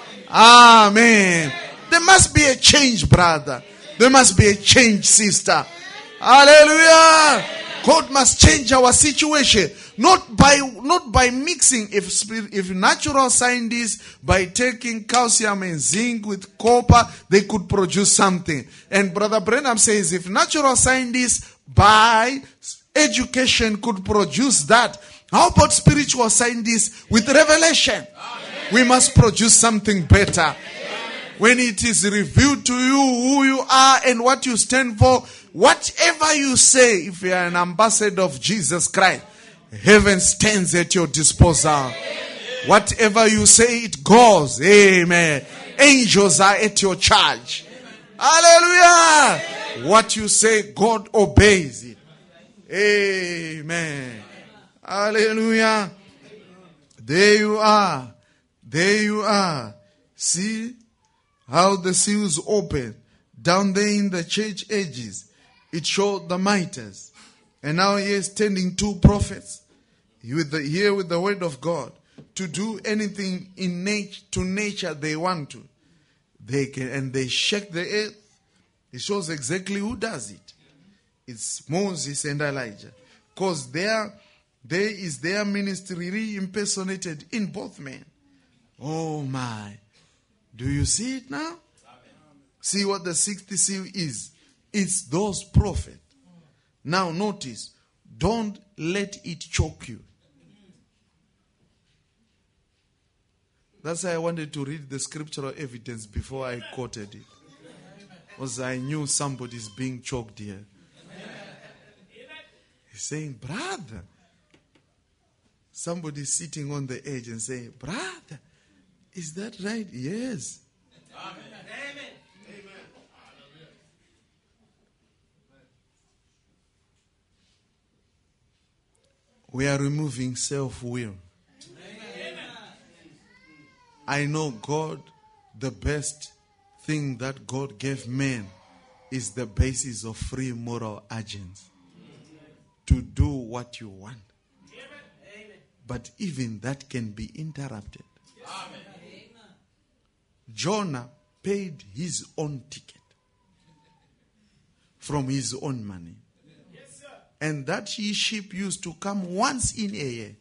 Amen. There must be a change, brother. There must be a change, sister. Hallelujah. God must change our situation. Not by not by mixing. If if natural scientists, by taking calcium and zinc with copper, they could produce something. And Brother Branham says, if natural scientists by education could produce that, how about spiritual scientists with revelation? We must produce something better. When it is revealed to you who you are and what you stand for, whatever you say, if you are an ambassador of Jesus Christ, heaven stands at your disposal. Whatever you say, it goes. Amen. Angels are at your charge. Hallelujah. What you say, God obeys it. Amen. Hallelujah. There you are. There you are. See how the seals open. Down there in the church ages, it showed the mitres. And now he is standing two prophets with the, here with the word of God to do anything in nature to nature they want to. They can, and they shake the earth. It shows exactly who does it. It's Moses and Elijah. Because there, there is their ministry re-impersonated in both men. Oh my. Do you see it now? See what the sixth seal is. It's those prophets. Now notice, don't let it choke you. That's why I wanted to read the scriptural evidence before I quoted it. Because I knew somebody's being choked here. He's saying, brother. Somebody's sitting on the edge and saying, brother, is that right? Yes. Amen. We are removing self-will. I know God, the best thing that God gave man is the basis of free moral agents. To do what you want. But even that can be interrupted. Jonah paid his own ticket from his own money. And that ship used to come once in a year.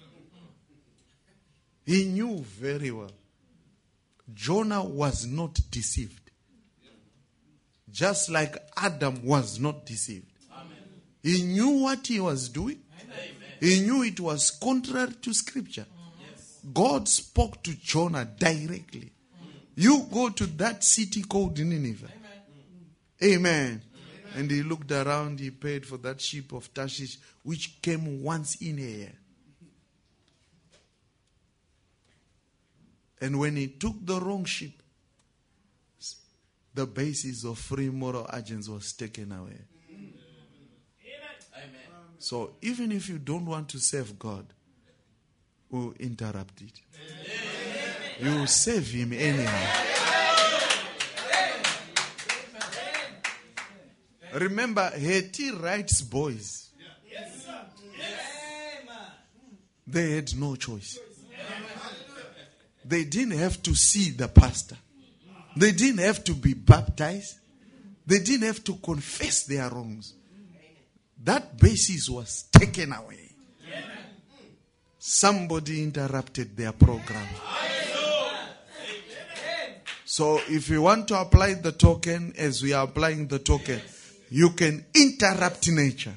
He knew very well. Jonah was not deceived. Just like Adam was not deceived. He knew what he was doing. He knew it was contrary to scripture. God spoke to Jonah directly. You go to that city called Nineveh. Amen. And he looked around, he paid for that ship of Tarshish, which came once in a year. And when he took the wrong ship, the basis of free moral agents was taken away. Amen. So even if you don't want to serve God, we'll interrupt it. Amen. You will serve him anyhow. Remember, Haiti writes boys. They had no choice. They didn't have to see the pastor. They didn't have to be baptized. They didn't have to confess their wrongs. That basis was taken away. Somebody interrupted their program. So if you want to apply the token as we are applying the token, you can interrupt nature.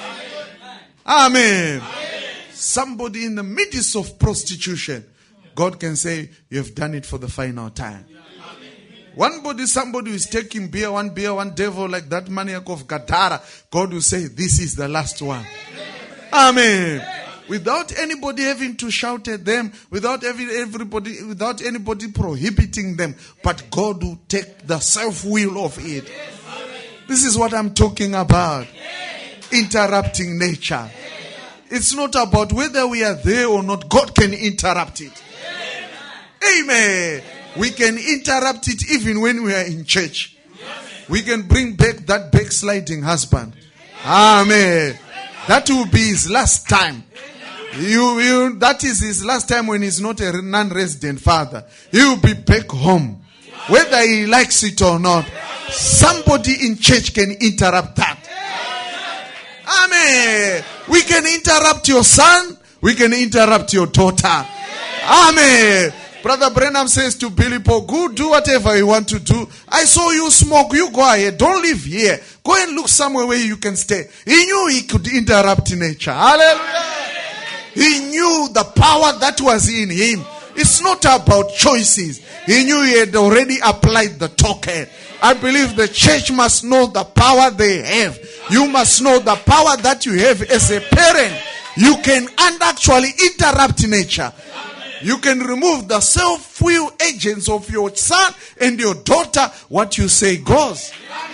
Amen. Somebody in the midst of prostitution, God can say, you have done it for the final time. One body, somebody who is taking beer, one beer, one devil, like that maniac of Gadara, God will say, this is the last one. Amen. Without anybody having to shout at them, without every, everybody, without anybody prohibiting them, but God will take the self-will of it. This is what I'm talking about. Interrupting nature. It's not about whether we are there or not. God can interrupt it. Amen. We can interrupt it even when we are in church. We can bring back that backsliding husband. Amen. That will be his last time. You, you, that is his last time when he's not a non-resident father. He will be back home. Whether he likes it or not. Somebody in church can interrupt that. Amen. We can interrupt your son. We can interrupt your daughter. Amen. Brother Branham says to Billy Paul, go do whatever you want to do. I saw you smoke. You go ahead. Don't live here. Go and look somewhere where you can stay. He knew he could interrupt nature. Hallelujah. He knew the power that was in him. It's not about choices. He knew he had already applied the token. I believe the church must know the power they have. You must know the power that you have as a parent. You can actually interrupt nature. You can remove the self-will agents of your son and your daughter. What you say goes.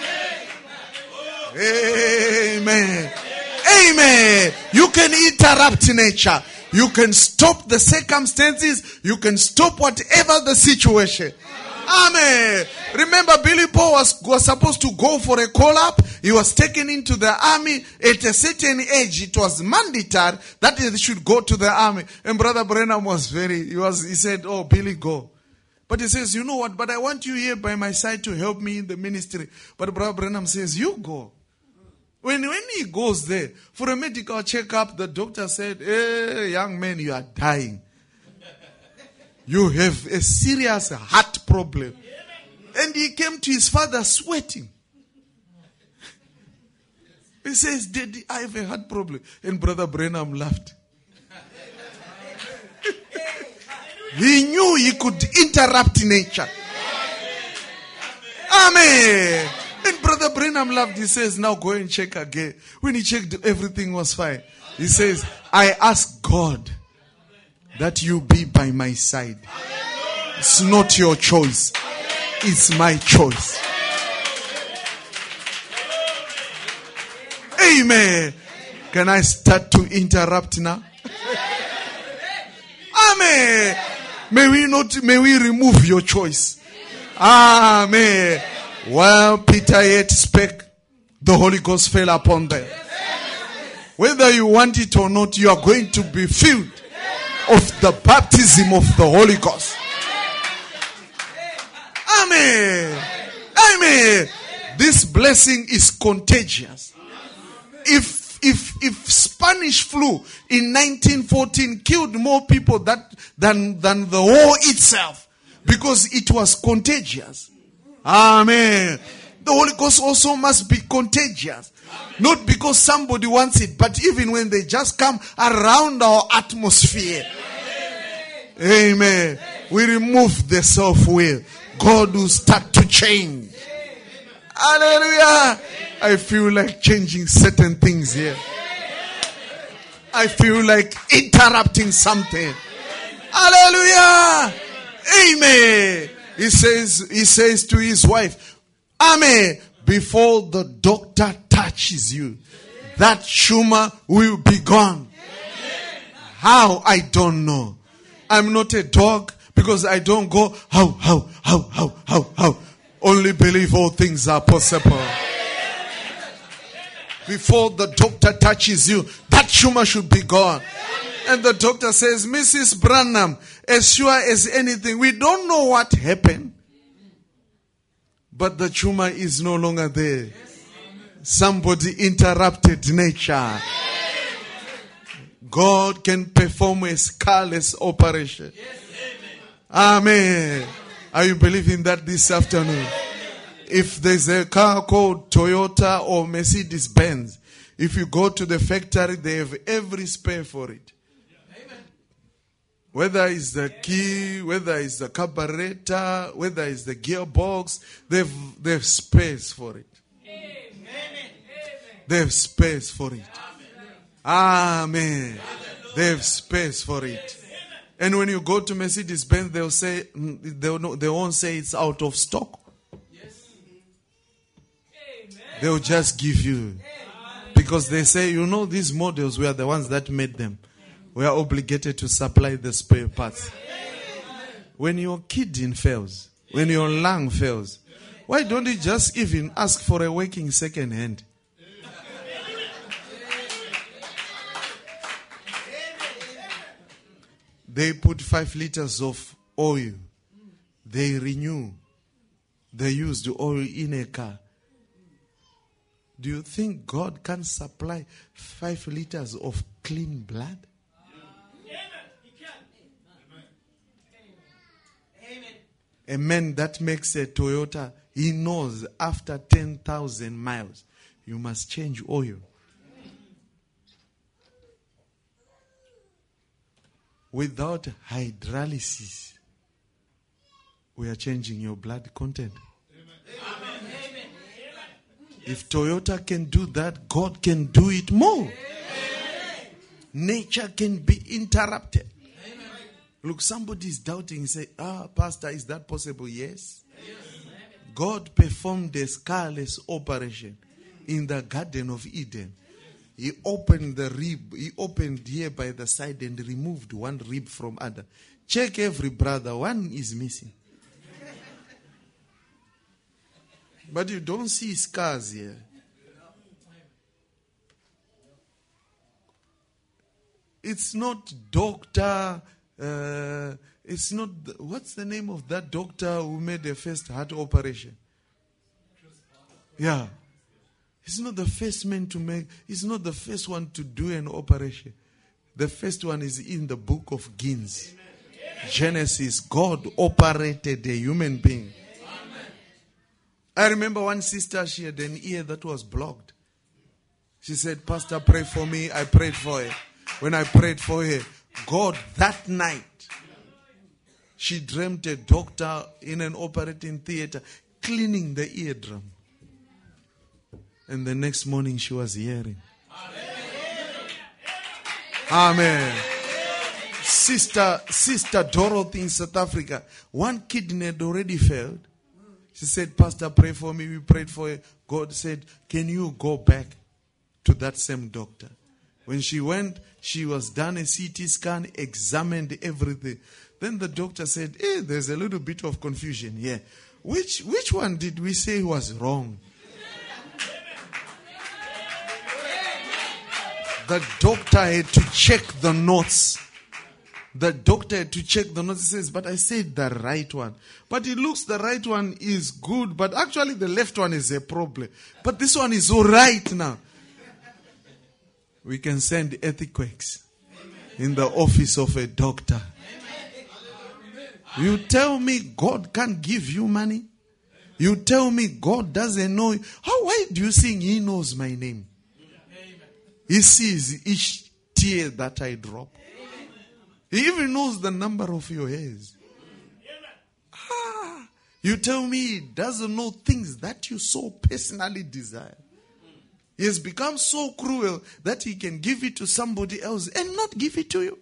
Amen. Amen. You can interrupt nature. You can stop the circumstances. You can stop whatever the situation. Amen. Remember, Billy Paul was, was supposed to go for a call-up. He was taken into the army. At a certain age, it was mandatory that he should go to the army. And Brother Branham was very, he was, he said, oh, Billy, go. But he says, you know what, but I want you here by my side to help me in the ministry. But Brother Branham says, you go. When, when he goes there for a medical checkup, the doctor said, hey, young man, you are dying. You have a serious heart problem. And he came to his father sweating. He says, Daddy, I have a heart problem. And Brother Branham laughed. He knew he could interrupt nature. Amen. And Brother Branham laughed. He says, now go and check again. When he checked, everything was fine. He says, I ask God that you be by my side. It's not your choice. It's my choice. Amen. Can I start to interrupt now? Amen. May we not, may we remove your choice. Amen. While Peter yet spake, the Holy Ghost fell upon them. Whether you want it or not, you are going to be filled of the baptism of the Holy Ghost. Amen. Amen. This blessing is contagious. If if if Spanish flu in nineteen fourteen killed more people that than than the war itself, because it was contagious. Amen. The Holy Ghost also must be contagious. Not because somebody wants it, but even when they just come around our atmosphere. Amen. We remove the self-will. God will start to change. Hallelujah. I feel like changing certain things here. I feel like interrupting something. Hallelujah. Amen. He says, he says to his wife, Amen. Before the doctor touches you, that tumor will be gone. How? I don't know. I'm not a dog because I don't go, how, how, how, how, how, how. Only believe all things are possible. Before the doctor touches you, that tumor should be gone. And the doctor says, Missus Branham, as sure as anything, we don't know what happened, but the tumor is no longer there. Somebody interrupted nature. God can perform a scarless operation. Amen. Are you believing that this afternoon? If there's a car called Toyota or Mercedes Benz, if you go to the factory, they have every spare for it. Whether it's the key, whether it's the carburetor, whether it's the gearbox, they've, they've space for it. They have space for it. Amen. They have space for it. And when you go to Mercedes Benz, they'll say, they'll, they won't say it's out of stock. They'll just give you. Because they say, you know, these models, we are the ones that made them. We are obligated to supply the spare parts. When your kidney fails, when your lung fails, why don't you just even ask for a working second hand? They put five liters of oil. They renew the used oil in a car. Do you think God can supply five liters of clean blood? A man that makes a Toyota, he knows after ten thousand miles, you must change oil. Without hydrolysis, we are changing your blood content. Amen. If Toyota can do that, God can do it more. Amen. Nature can be interrupted. Amen. Look, somebody is doubting, say, ah, Pastor, is that possible? Yes. Yes. God performed a scarless operation in the Garden of Eden. He opened the rib, he opened here by the side and removed one rib from other. Check every brother, one is missing. But you don't see scars here. It's not doctor, uh, it's not, what's the name of that doctor who made the first heart operation? Yeah. He's not the first man to make, he's not the first one to do an operation. The first one is in the book of Genesis. Genesis, God operated a human being. I remember one sister, she had an ear that was blocked. She said, Pastor, pray for me. I prayed for her. When I prayed for her, God, that night, she dreamt a doctor in an operating theater cleaning the eardrum. And the next morning she was hearing. Amen. Sister, Sister Dorothy in South Africa, one kidney had already failed. She said, Pastor, pray for me. We prayed for her. God said, can you go back to that same doctor? When she went, she was done a C T scan, examined everything. Then the doctor said, hey, there's a little bit of confusion here. Which, which one did we say was wrong? The doctor had to check the notes. The doctor had to check the notes. He says, but I said the right one. But it looks the right one is good, but actually the left one is a problem. But this one is all right now. We can send earthquakes in the office of a doctor. You tell me God can't give you money? You tell me God doesn't know you? How, why do you think He knows my name? He sees each tear that I drop. He even knows the number of your hairs. Ah, you tell me He doesn't know things that you so personally desire. He has become so cruel that He can give it to somebody else and not give it to you.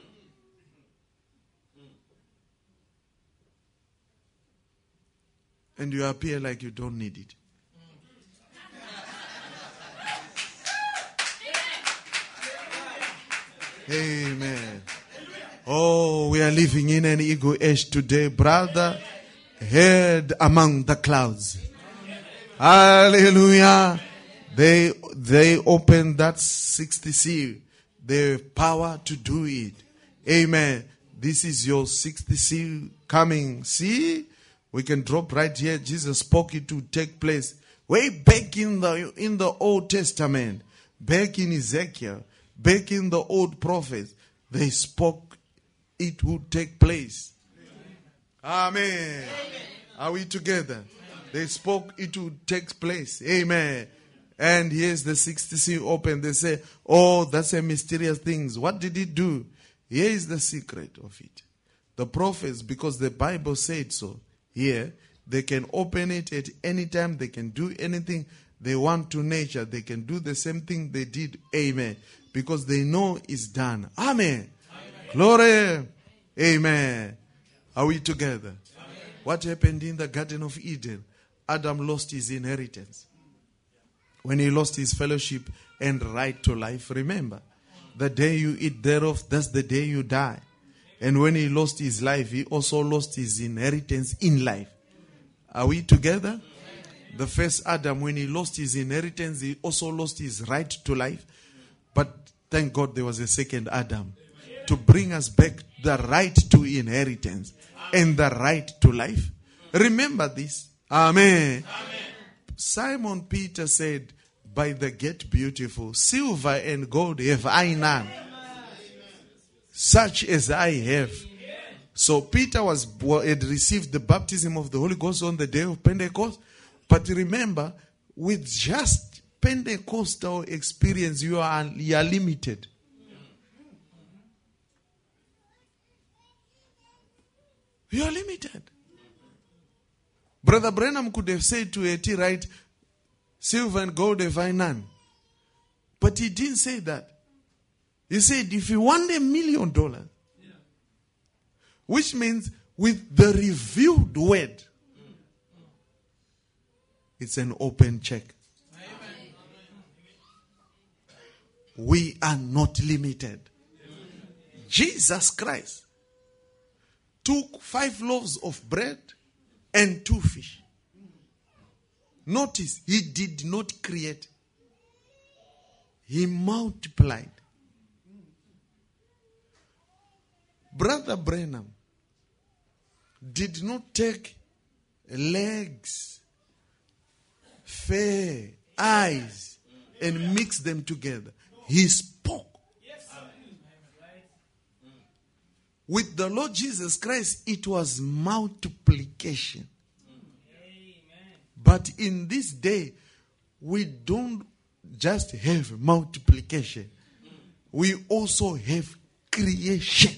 And you appear like you don't need it. Amen. Oh, we are living in an ego age today, brother. Head among the clouds. Hallelujah. They they opened that sixty C the power to do it. Amen. This is your sixth seal coming. See? We can drop right here. Jesus spoke it to take place. Way back in the in the Old Testament. Back in Ezekiel. Back in the old prophets. They spoke it would take place. Amen. Amen. Are we together? Amen. They spoke it would take place. Amen. And here's the sixth seal open. They say, oh, that's a mysterious thing. What did he do? Here is the secret of it. The prophets, because the Bible said so, here, they can open it at any time. They can do anything they want to nature. They can do the same thing they did. Amen. Because they know it's done. Amen. Amen. Glory. Amen. Are we together? Amen. What happened in the Garden of Eden? Adam lost his inheritance. When he lost his fellowship and right to life, remember, the day you eat thereof, that's the day you die. And when he lost his life, he also lost his inheritance in life. Are we together? The first Adam, when he lost his inheritance, he also lost his right to life. But thank God there was a second Adam to bring us back the right to inheritance and the right to life. Remember this. Amen. Amen. Simon Peter said, by the gate beautiful, silver and gold have I none, such as I have. So Peter was had received the baptism of the Holy Ghost on the day of Pentecost. But remember, with just Pentecostal experience, you are, you are limited. You are limited. Brother Branham could have said to A T Wright, silver and gold have I none. But he didn't say that. He said, if you want a million dollars, yeah. Which means with the revealed word, mm. it's an open check. Amen. We are not limited. Amen. Jesus Christ took five loaves of bread and two fish. Notice, he did not create. He multiplied. Brother Branham did not take legs, fair, eyes, and mix them together. He spoke. With the Lord Jesus Christ, it was multiplication. But in this day, we don't just have multiplication. We also have creation.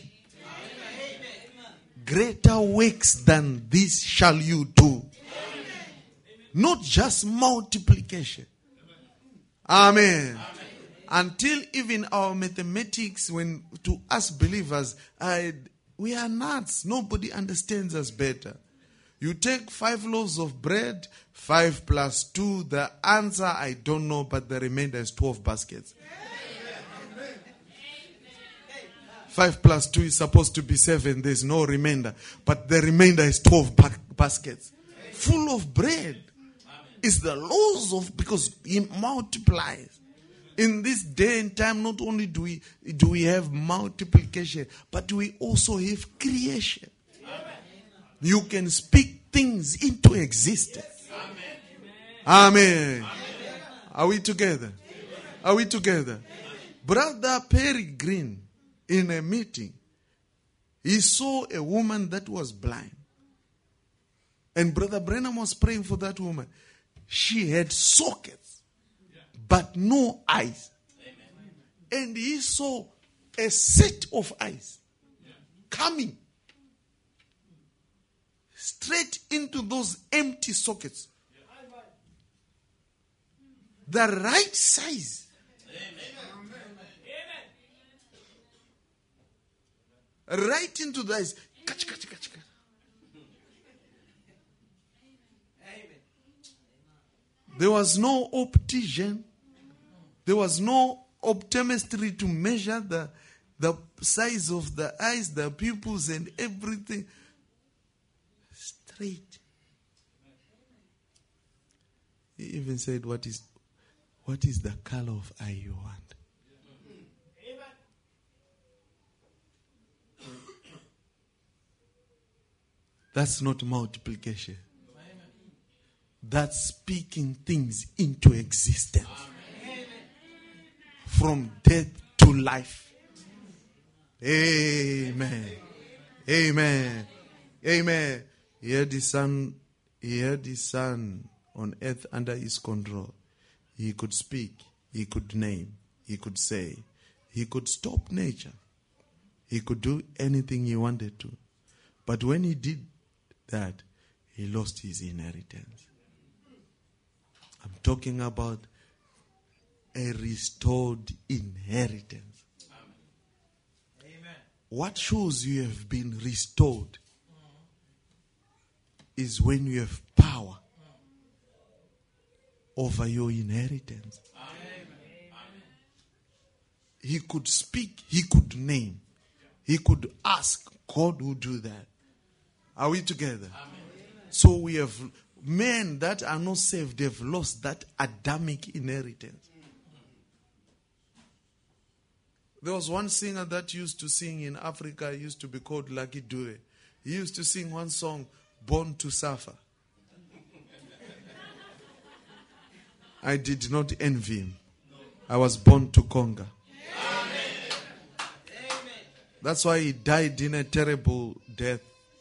Greater works than this shall you do. Not just multiplication. Amen. Amen. Until even our mathematics, when to us believers, I, we are nuts. Nobody understands us better. You take five loaves of bread, five plus two. The answer, I don't know, but the remainder is twelve baskets. Five plus two is supposed to be seven. There's no remainder. But the remainder is twelve ba- baskets. Full of bread. It's the laws of, because it multiplies. In this day and time, not only do we do we have multiplication, but we also have creation. You can speak things into existence. Amen. Amen. Are we together? Are we together? Brother Perry Green, in a meeting, he saw a woman that was blind. And Brother Branham was praying for that woman. She had sockets, but no eyes. And he saw a set of eyes coming straight into those empty sockets. The right size. Right into the eyes. Catch, catch, catch, catch. There was no optician. There was no optometry to measure the, the size of the eyes, the pupils, and everything. Straight. He even said, what is what is the color of eye you want? That's not multiplication. That's speaking things into existence. From death to life. Amen. Amen. Amen. He had his son, he had his son on earth under his control. He could speak, he could name, he could say, he could stop nature. He could do anything he wanted to. But when he did that, he lost his inheritance. I'm talking about a restored inheritance. Amen. What shows you have been restored is when you have power over your inheritance. Amen. He could speak, he could name, he could ask. God will do that. Are we together? Amen. So we have men that are not saved, they've lost that Adamic inheritance. There was one singer that used to sing in Africa, he used to be called Lucky Dube. He used to sing one song, Born to Suffer. I did not envy him. I was born to conquer. Amen. That's why he died in a terrible death.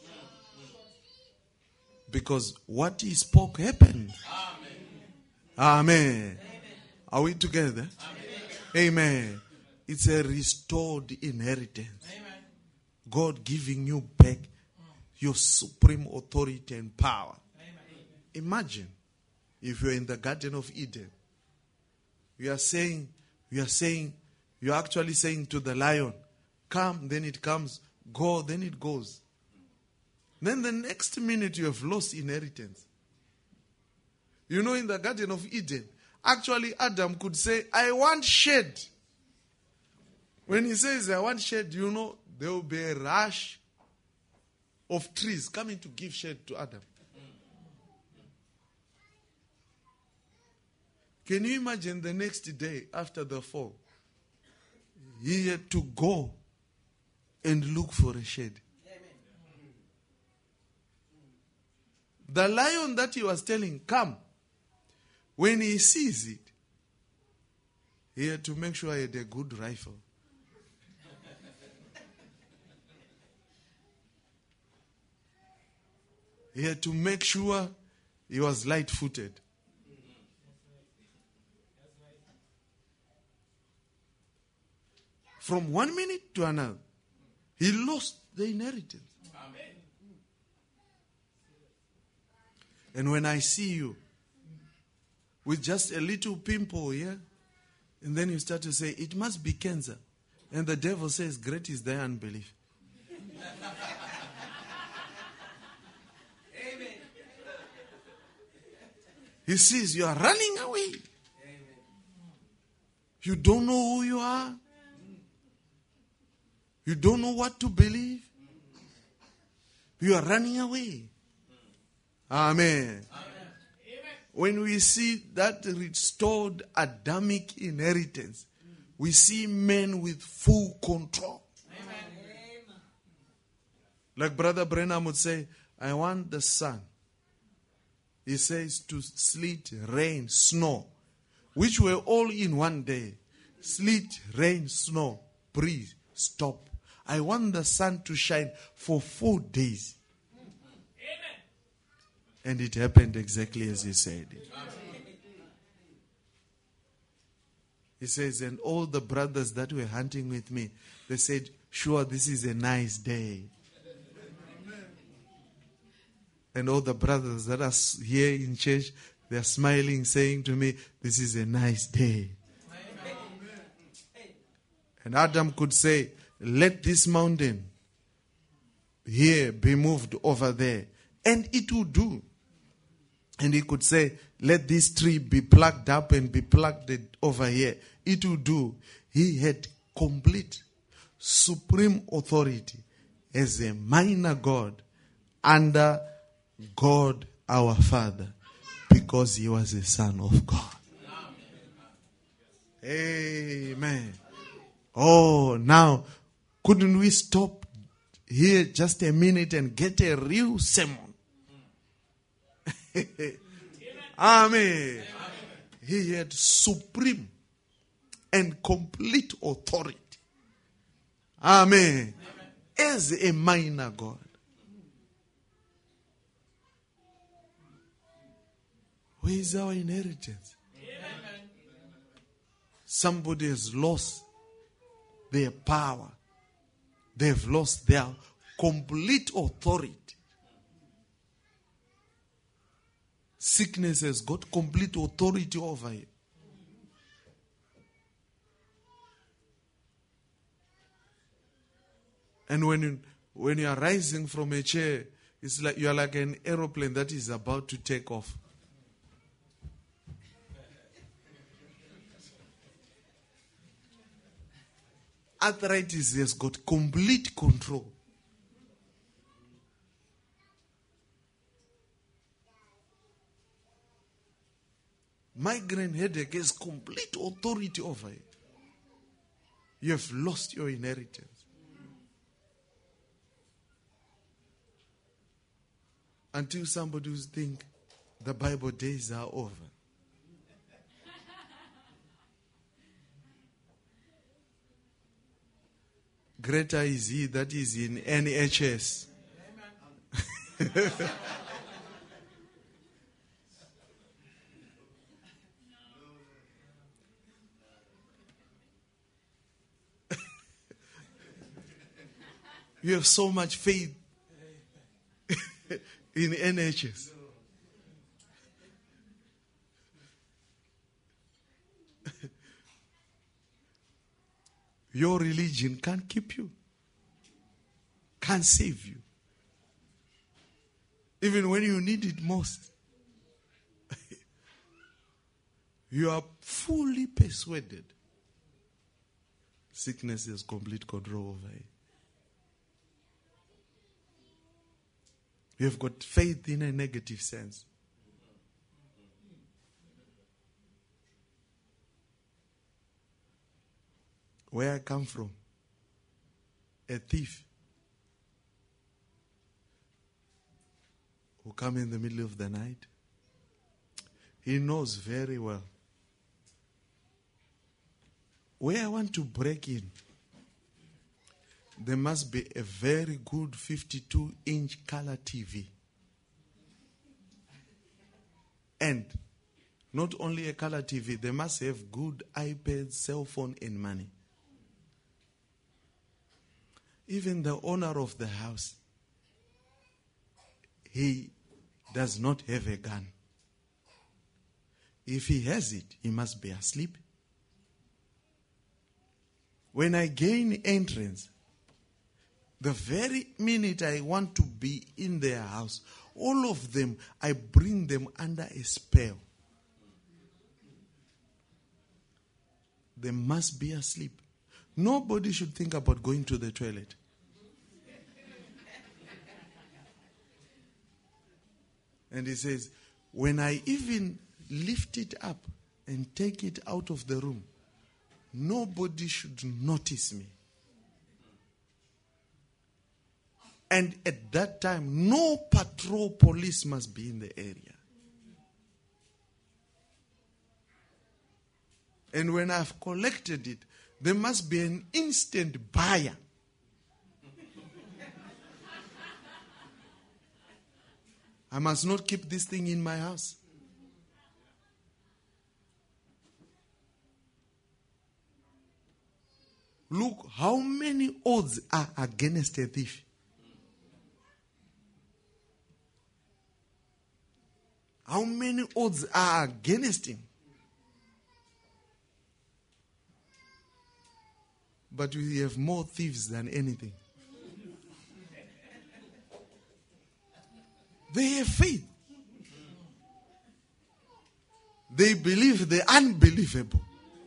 Because what he spoke happened. Amen. Amen. Are we together? Amen. Amen. It's a restored inheritance. Amen. God giving you back your supreme authority and power. Amen. Imagine if you're in the Garden of Eden. You are saying, you are saying, you're actually saying to the lion, come, then it comes, go, then it goes. Then the next minute you have lost inheritance. You know, in the Garden of Eden, actually Adam could say, I want shade. When he says, I want shade, you know, there will be a rush of trees coming to give shade to Adam. Can you imagine the next day after the fall? He had to go and look for a shade. The lion that he was telling, come, when he sees it, he had to make sure he had a good rifle. He had to make sure he was light-footed. From one minute to another, he lost the inheritance. Amen. And when I see you with just a little pimple here, and then you start to say, it must be cancer. And the devil says, great is thy unbelief. Amen. He sees you are running away. Amen. You don't know who you are. You don't know what to believe. You are running away. Amen. Amen. When we see that restored Adamic inheritance, we see men with full control. Amen. Like Brother Branham would say, I want the sun. He says to sleet, rain, snow, which were all in one day. Sleet, rain, snow, breeze, stop. I want the sun to shine for four days. Amen. And it happened exactly as he said it. Amen. He says, and all the brothers that were hunting with me, they said, sure, this is a nice day. Amen. And all the brothers that are here in church, they are smiling, saying to me, this is a nice day. Amen. And Adam could say, let this mountain here be moved over there. And it would do. And he could say, let this tree be plucked up and be plucked over here. It would do. He had complete, supreme authority as a minor God under God our Father, because he was a son of God. Amen. Oh, now, couldn't we stop hear just a minute and get a real sermon. Amen. Amen. He had supreme and complete authority. Amen. Amen. As a minor God. Where is our inheritance? Amen. Somebody has lost their power. They've lost their complete authority. Sickness has got complete authority over you. And when you, when you are rising from a chair, it's like you are like an aeroplane that is about to take off. Arthritis has got complete control. Migraine headache has complete authority over you. You have lost your inheritance. Until somebody will think the Bible days are over. Greater is he that is in N H S. You have so much faith in N H S. Your religion can't keep you, can't save you. Even when you need it most. You are fully persuaded. Sickness has complete control over you. You have got faith in a negative sense. Where I come from, a thief who come in the middle of the night, he knows very well where I want to break in. There must be a very good fifty-two inch color T V. And not only a color T V, they must have good iPad, cell phone, and money. Even the owner of the house, he does not have a gun. If he has it, he must be asleep. When I gain entrance, the very minute I want to be in their house, all of them, I bring them under a spell. They must be asleep. Nobody should think about going to the toilet. And he says, when I even lift it up and take it out of the room, nobody should notice me. And at that time, no patrol police must be in the area. And when I've collected it, there must be an instant buyer. I must not keep this thing in my house. Look how many odds are against a thief. How many odds are against him? But we have more thieves than anything. They have faith. They believe the unbelievable.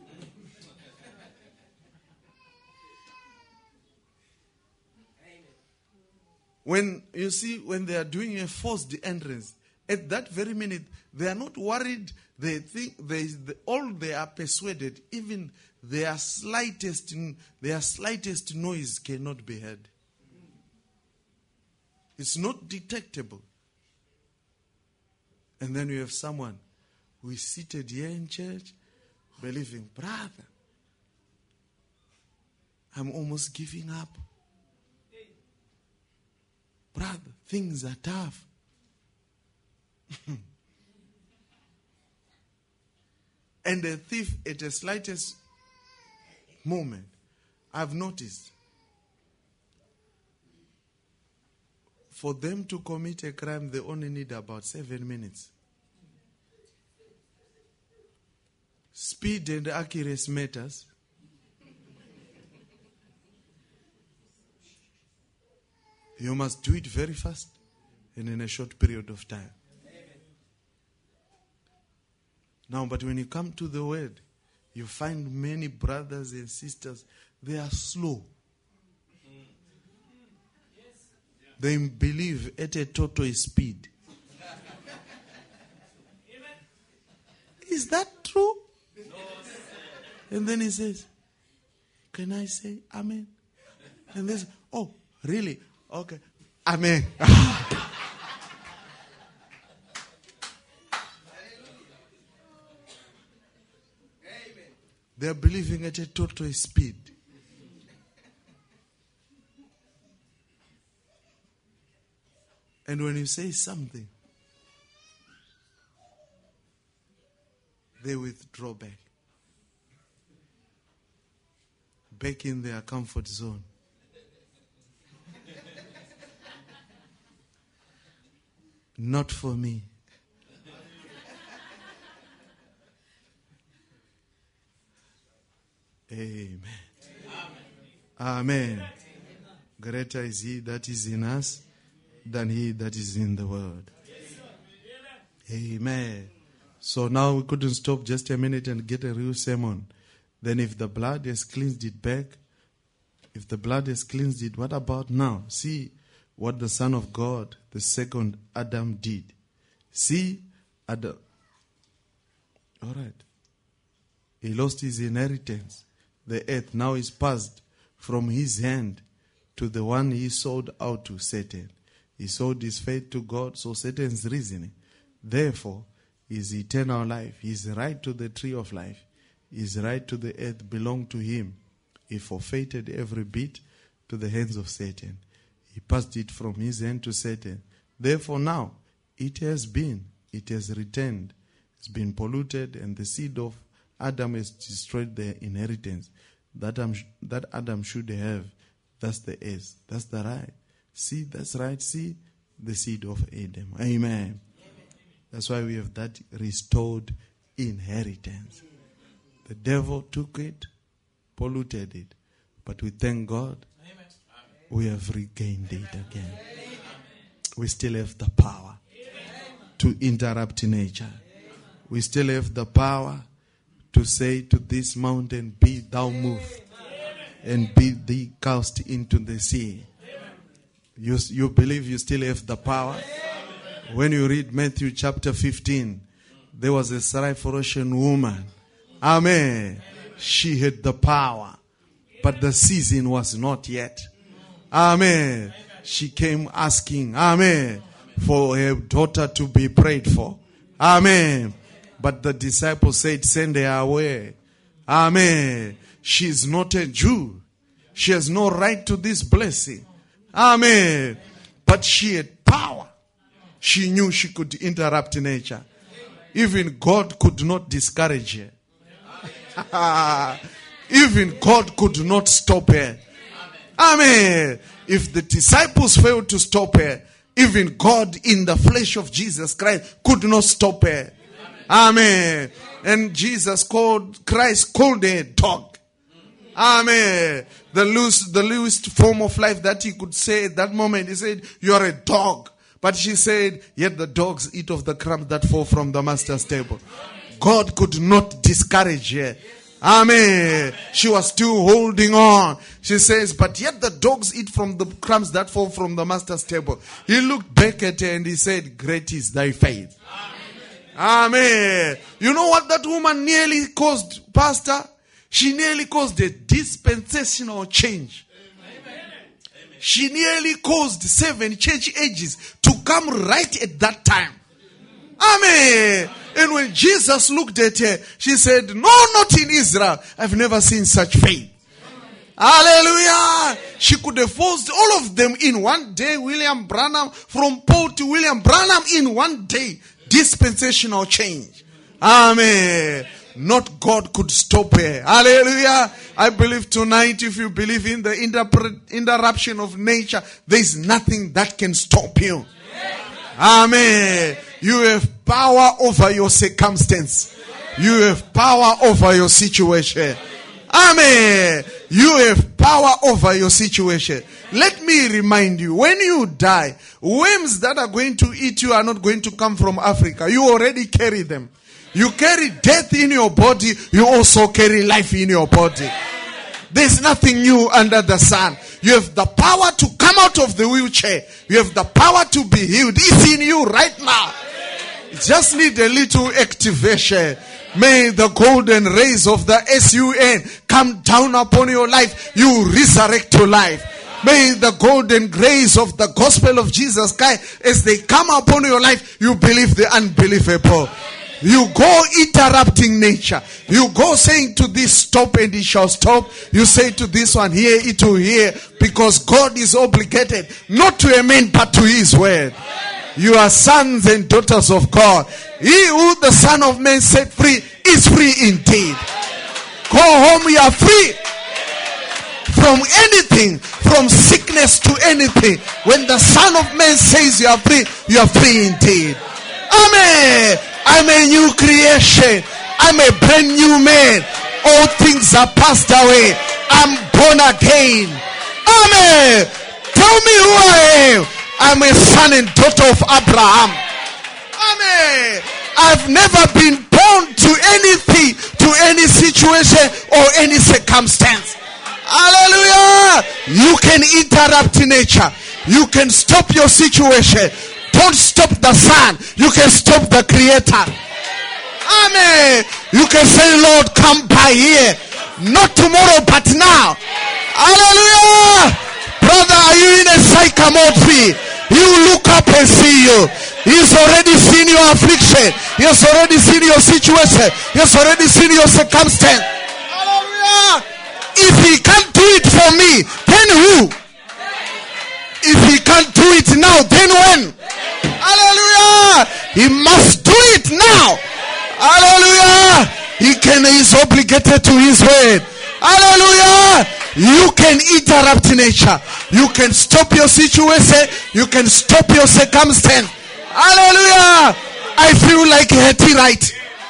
When you see, when they are doing a forced entrance, at that very minute, they are not worried. They think they, they all they are persuaded, even their slightest their slightest noise cannot be heard. It's not detectable. And then you have someone who is seated here in church believing, brother, I'm almost giving up. Brother, things are tough. And the thief, at the slightest moment, I've noticed, for them to commit a crime, they only need about seven minutes. Speed and accuracy matters. You must do it very fast and in a short period of time. Now, but when you come to the word, you find many brothers and sisters, they are slow. They believe at a total speed. Is that true? And then he says, can I say amen? And they say, oh, really? Okay. Amen. They are believing at a total speed. And when you say something, they withdraw back. Back in their comfort zone. Not for me. Amen. Amen. Amen. Greater is he that is in us than he that is in the world. Amen. So now we couldn't stop just a minute and get a real sermon. Then if the blood has cleansed it back, if the blood has cleansed it, what about now? See what the Son of God, the second Adam, did. See, Adam. All right. He lost his inheritance. The earth now is passed from his hand to the one he sold out to, Satan. He sold his faith to God, so Satan's reasoning. Therefore, his eternal life, his right to the tree of life, his right to the earth belonged to him. He forfeited every bit to the hands of Satan. He passed it from his hand to Satan. Therefore now, it has been, it has returned, it's been polluted, and the seed of Adam has destroyed their inheritance. That Adam, that Adam should have. That's the S. That's the right. See, that's right. See, the seed of Adam. Amen. Amen. That's why we have that restored inheritance. The devil took it, polluted it. But we thank God, amen, we have regained it again. Amen. We still have the power, amen, to interrupt nature. Amen. We still have the power to say to this mountain, be thou moved, and be thee cast into the sea. You, you believe you still have the power? When you read Matthew chapter fifteen, there was a Syrophoenician woman. Amen. She had the power, but the season was not yet. Amen. She came asking, amen, for her daughter to be prayed for. Amen. But the disciples said, send her away. Amen. She is not a Jew. She has no right to this blessing. Amen. But she had power. She knew she could interrupt nature. Even God could not discourage her. Even God could not stop her. Amen. If the disciples failed to stop her, even God in the flesh of Jesus Christ could not stop her. Amen. And Jesus called, Christ called her a dog. Amen. The lowest, the lowest form of life that he could say at that moment, he said, you are a dog. But she said, yet the dogs eat of the crumbs that fall from the master's table. God could not discourage her. Amen. She was still holding on. She says, but yet the dogs eat from the crumbs that fall from the master's table. He looked back at her and he said, great is thy faith. Amen. Amen. You know what that woman nearly caused, Pastor? She nearly caused a dispensational change. Amen. She nearly caused seven church ages to come right at that time. Amen. And when Jesus looked at her, she said, no, not in Israel. I've never seen such faith. Hallelujah. She could have forced all of them in one day. William Branham, from Paul to William Branham in one day. Dispensational change. Amen. Not God could stop her. Hallelujah. I believe tonight, if you believe in the interpre- interruption of nature, there is nothing that can stop you. Amen. You have power over your circumstance. You have power over your situation. Amen. You have power over your situation. Let me remind you, when you die, worms that are going to eat you are not going to come from Africa. You already carry them. You carry death in your body. You also carry life in your body. There's nothing new under the sun. You have the power to come out of the wheelchair. You have the power to be healed. It's in you right now. You just need a little activation. May the golden rays of the S U N come down upon your life. You resurrect to life. May the golden grace of the gospel of Jesus Christ, as they come upon your life, you believe the unbelievable. You go interrupting nature. You go saying to this, stop, and it shall stop. You say to this one, hear, it will hear. Because God is obligated not to a man but to his word. You are sons and daughters of God. He who the Son of Man set free is free indeed. Go home, you are free from anything, from sickness to anything. When the Son of Man says you are free, you are free indeed. Amen. I'm a new creation. I'm a brand new man. All things are passed away. I'm born again. Amen. Tell me who I am. I'm a son and daughter of Abraham. Amen. I've never been born to anything, to any situation or any circumstance. Hallelujah. You can interrupt nature. You can stop your situation. Don't stop the sun. You can stop the creator. Amen. You can say, Lord, come by here. Not tomorrow, but now. Hallelujah. Brother, are you in a sycamore tree? You look up and see you. He's already seen your affliction. He has already seen your situation. He has already seen your circumstance. Hallelujah. If he can't do it for me, then who? If he can't do it now, then when? Hallelujah. He must do it now. Hallelujah. He can, he's obligated to his word. Hallelujah. You can interrupt nature. You can stop your situation. You can stop your circumstance. Hallelujah. I feel like Hetty right.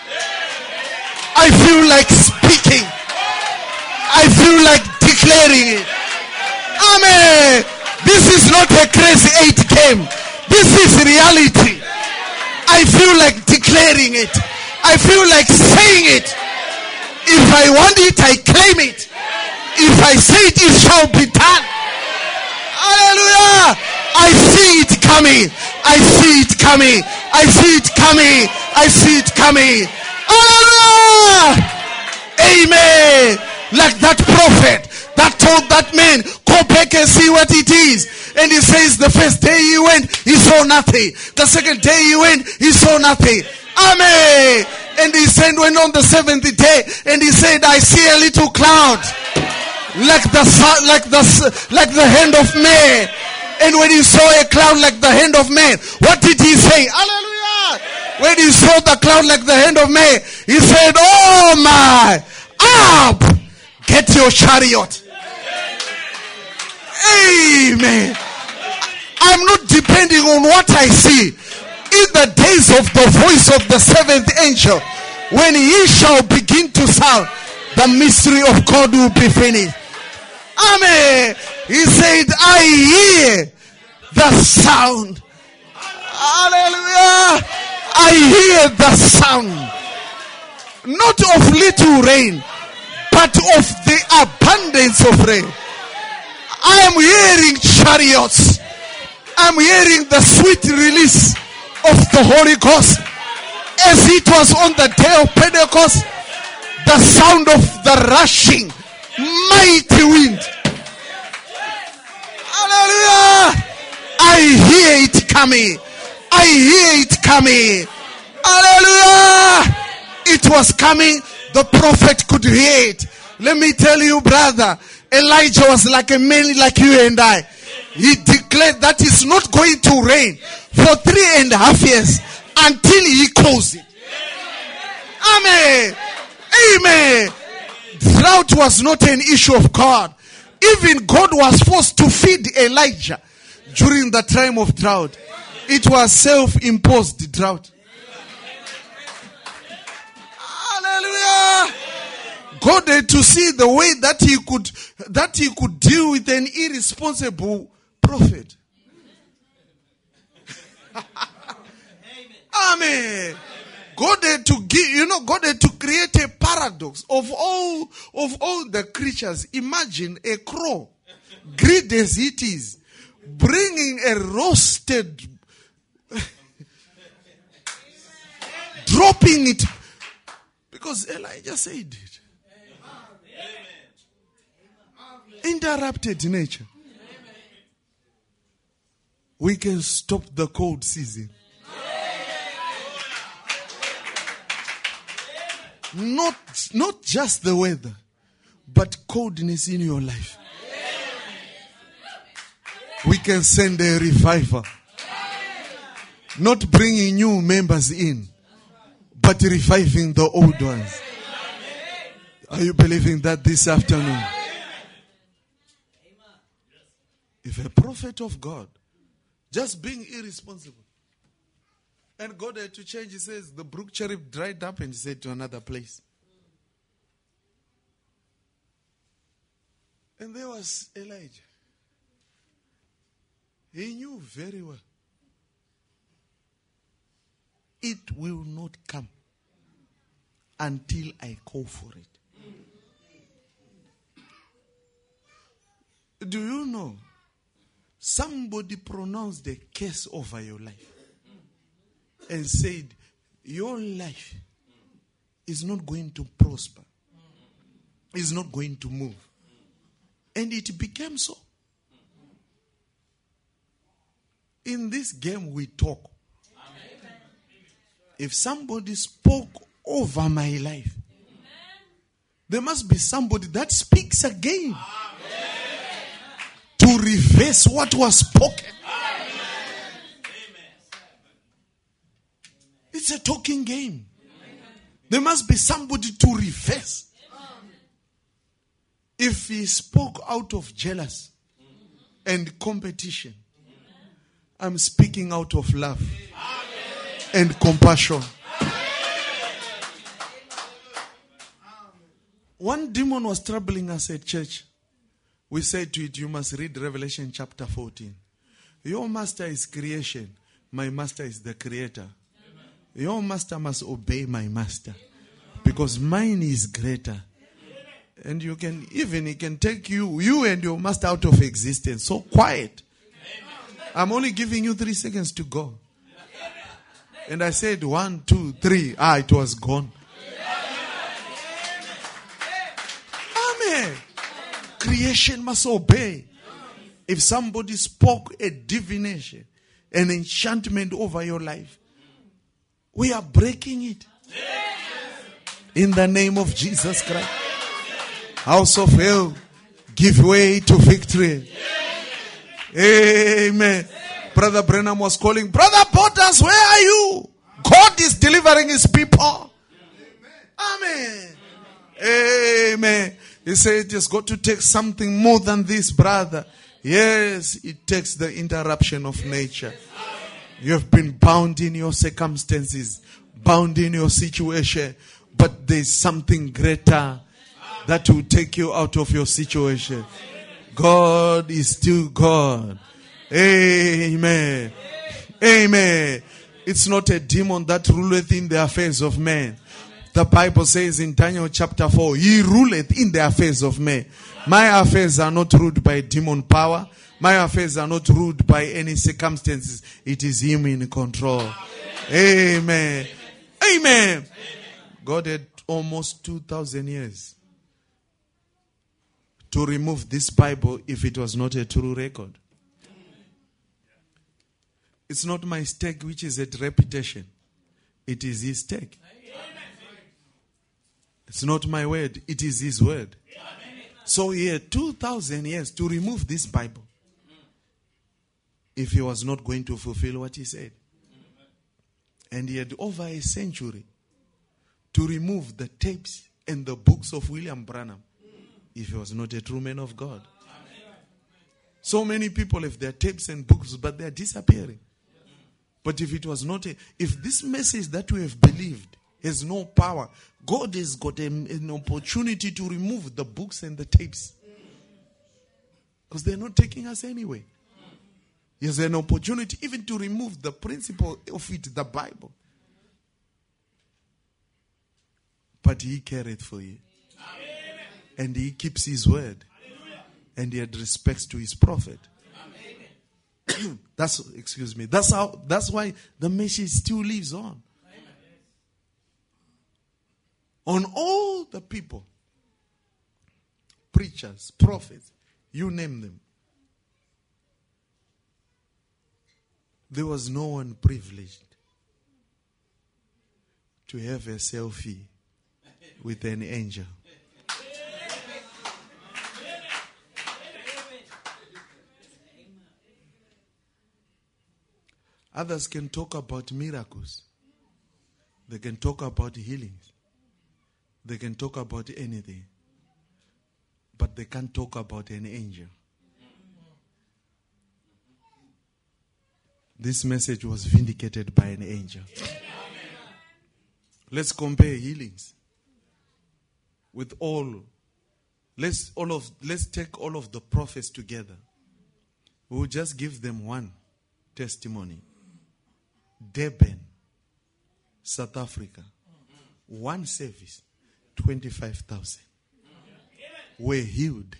I feel like speaking. I feel like declaring it. Amen. This is not a crazy eight game. This is reality. I feel like declaring it. I feel like saying it. If I want it, I claim it. If I say it, it shall be done. Hallelujah. I see it coming. I see it coming. I see it coming. I see it coming. Hallelujah. Amen. Like that prophet that told that man, go back and see what it is. And he says the first day he went, he saw nothing. The second day he went, he saw nothing. Amen. And he said, went on the seventh day, and he said, I see a little cloud, like the like the like the hand of man. And when he saw a cloud like the hand of man, what did he say? Hallelujah. When he saw the cloud like the hand of man, he said, oh my, up, get your chariot. Amen. I'm not depending on what I see. In the days of the voice of the seventh angel, when he shall begin to sound, the mystery of God will be finished. Amen. He said, I hear the sound. Hallelujah. I hear the sound. Not of little rain, but of the abundance of rain. I am hearing chariots. I'm hearing the sweet release of the Holy Ghost. As it was on the day of Pentecost, the sound of the rushing mighty wind. Hallelujah. coming. I hear it coming. Hallelujah. It was coming. The prophet could hear it. Let me tell you, brother, Elijah was like a man like you and I. He declared that it's not going to rain for three and a half years until he calls it. Amen. Amen. Drought was not an issue of God. Even God was forced to feed Elijah during the time of drought. It was self-imposed drought. Hallelujah. God had to see the way that he could that he could deal with an irresponsible prophet. Amen. God had to give, you know, God had to create a paradox of all of all the creatures. Imagine a crow, greedy as it is, bringing a roasted, dropping it, because Elijah said it. Interrupted nature. We can stop the cold season. Not, not just the weather, but coldness in your life. We can send a revival. Not bringing new members in, but reviving the old ones. Are you believing that this afternoon? If a prophet of God just being irresponsible, and God had to change, he says, the brook Cherith dried up and he said to another place. And there was Elijah. He knew very well. It will not come until I call for it. Do you know? Somebody pronounced a curse over your life and said, your life is not going to prosper. It's not going to move. And it became so. In this game we talk. If somebody spoke over my life, there must be somebody that speaks again to reverse what was spoken. It's a talking game. There must be somebody to reverse. If he spoke out of jealousy and competition, I'm speaking out of love and compassion. One demon was troubling us at church. We said to it, you must read Revelation chapter fourteen. Your master is creation. My master is the creator. Your master must obey my master, because mine is greater. And you can, even he can take you, you and your master out of existence. So quiet. I'm only giving you three seconds to go. And I said one, two, three. Ah, it was gone. Amen. Creation must obey. If somebody spoke a divination, an enchantment over your life, we are breaking it. In the name of Jesus Christ. House of hell, give way to victory. Amen. Brother Brenham was calling, Brother Potters, where are you? God is delivering his people. Amen. Amen. He said it has got to take something more than this, brother. Yes, it takes the interruption of nature. You have been bound in your circumstances, bound in your situation, but there's something greater that will take you out of your situation. God is still God. Amen. Amen. It's not a demon that ruleth in the affairs of men. The Bible says in Daniel chapter four, he ruleth in the affairs of men. My affairs are not ruled by demon power. My affairs are not ruled by any circumstances. It is him in control. Amen. Amen. God had almost two thousand years to remove this Bible if it was not a true record. It's not my stake which is at reputation. It is his stake. It's not my word. It is his word. So he had two thousand years to remove this Bible if he was not going to fulfill what he said. And he had over a century to remove the tapes and the books of William Branham if he was not a true man of God. So many people have their tapes and books, but they are disappearing. But if it was not, a, if this message that we have believed has no power, God has got a, an opportunity to remove the books and the tapes. Because they're not taking us anyway. He has an opportunity even to remove the principle of it, the Bible. But he careth for you. And he keeps his word. And he had respect to his prophet. That's, excuse me, that's how, that's why the message still lives on. On all the people, preachers, prophets, you name them. There was no one privileged to have a selfie with an angel. Others can talk about miracles. They can talk about healings. They can talk about anything. But they can't talk about an angel. This message was vindicated by an angel. Let's compare healings with all. Let's all of let's take all of the prophets together. We'll just give them one testimony. Durban, South Africa. One service, twenty-five thousand. Were healed.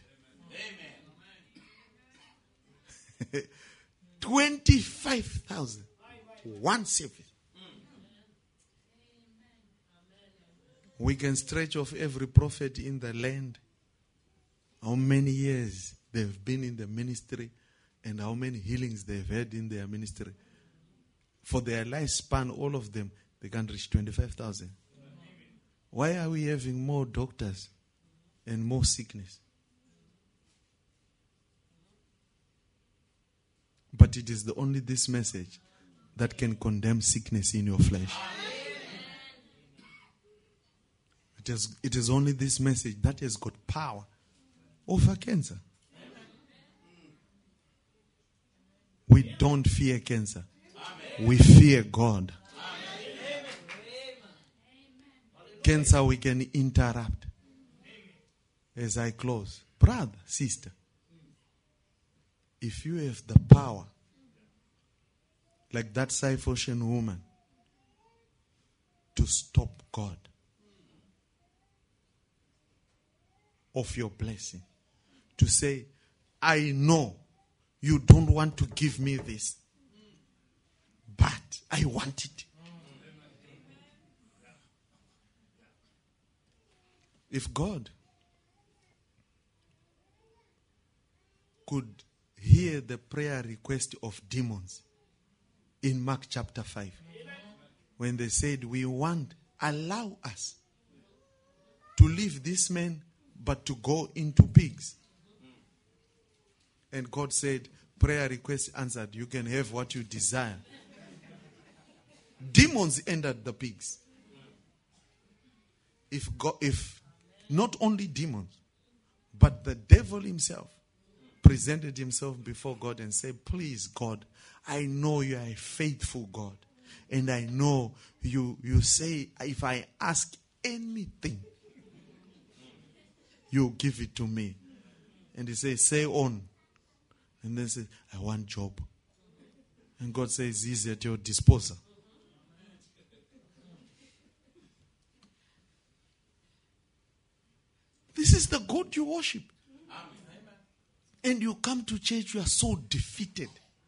twenty-five thousand. One service. We can stretch off every prophet in the land. How many years they've been in the ministry and how many healings they've had in their ministry. For their lifespan, all of them, they can't reach twenty-five thousand. Why are we having more doctors and more sickness? But it is the only this message that can condemn sickness in your flesh. It is, it is only this message that has got power over cancer. We don't fear cancer. We fear God. Cancer we can interrupt. As I close, brother, sister, if you have the power, like that Syphocian woman, to stop God of your blessing, to say, I know you don't want to give me this, but I want it. If God could hear the prayer request of demons in Mark chapter five, when they said, we want, allow us to leave this man but to go into pigs. And God said, prayer request answered, you can have what you desire. Demons entered the pigs. If God, if not only demons, but the devil himself presented himself before God and said, please God, I know you are a faithful God. And I know you, you say, if I ask anything, you give it to me. And he says, say on. And then says, I want job. And God says, he's at your disposal. This is the God you worship. And you come to church, you are so defeated.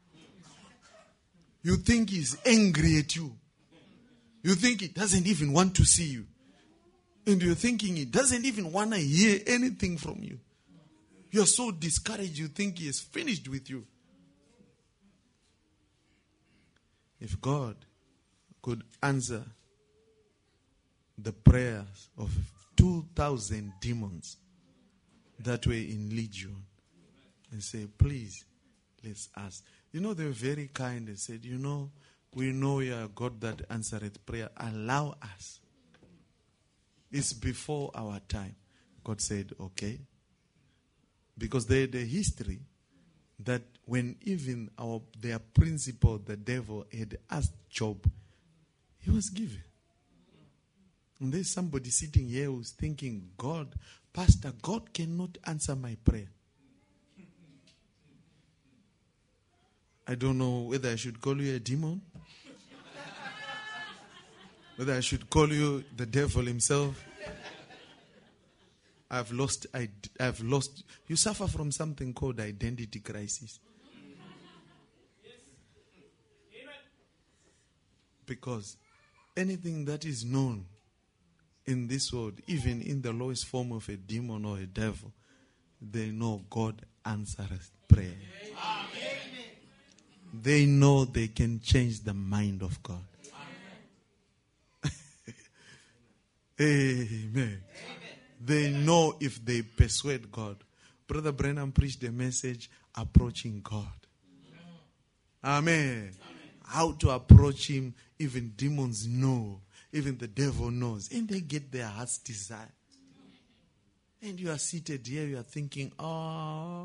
You think he's angry at you. You think he doesn't even want to see you. And you're thinking he doesn't even want to hear anything from you. You're so discouraged, you think he is finished with you. If God could answer the prayers of two thousand demons that were in Legion and say, please, let's ask. You know, they were very kind and said, you know, we know you are God that answered prayer. Allow us. It's before our time. God said, okay. Because they had a history that when even our their principal, the devil, had asked Job, he was given. And there's somebody sitting here who's thinking, God, Pastor, God cannot answer my prayer. I don't know whether I should call you a demon, whether I should call you the devil himself. I've lost, I, I've lost. You suffer from something called identity crisis. Because anything that is known in this world, even in the lowest form of a demon or a devil, they know God answers prayer. Amen. They know they can change the mind of God. Amen. Amen. They know if they persuade God. Brother Brenham preached a message approaching God. Amen. Amen. How to approach him, even demons know. Even the devil knows. And they get their heart's desire. And you are seated here, you are thinking, oh,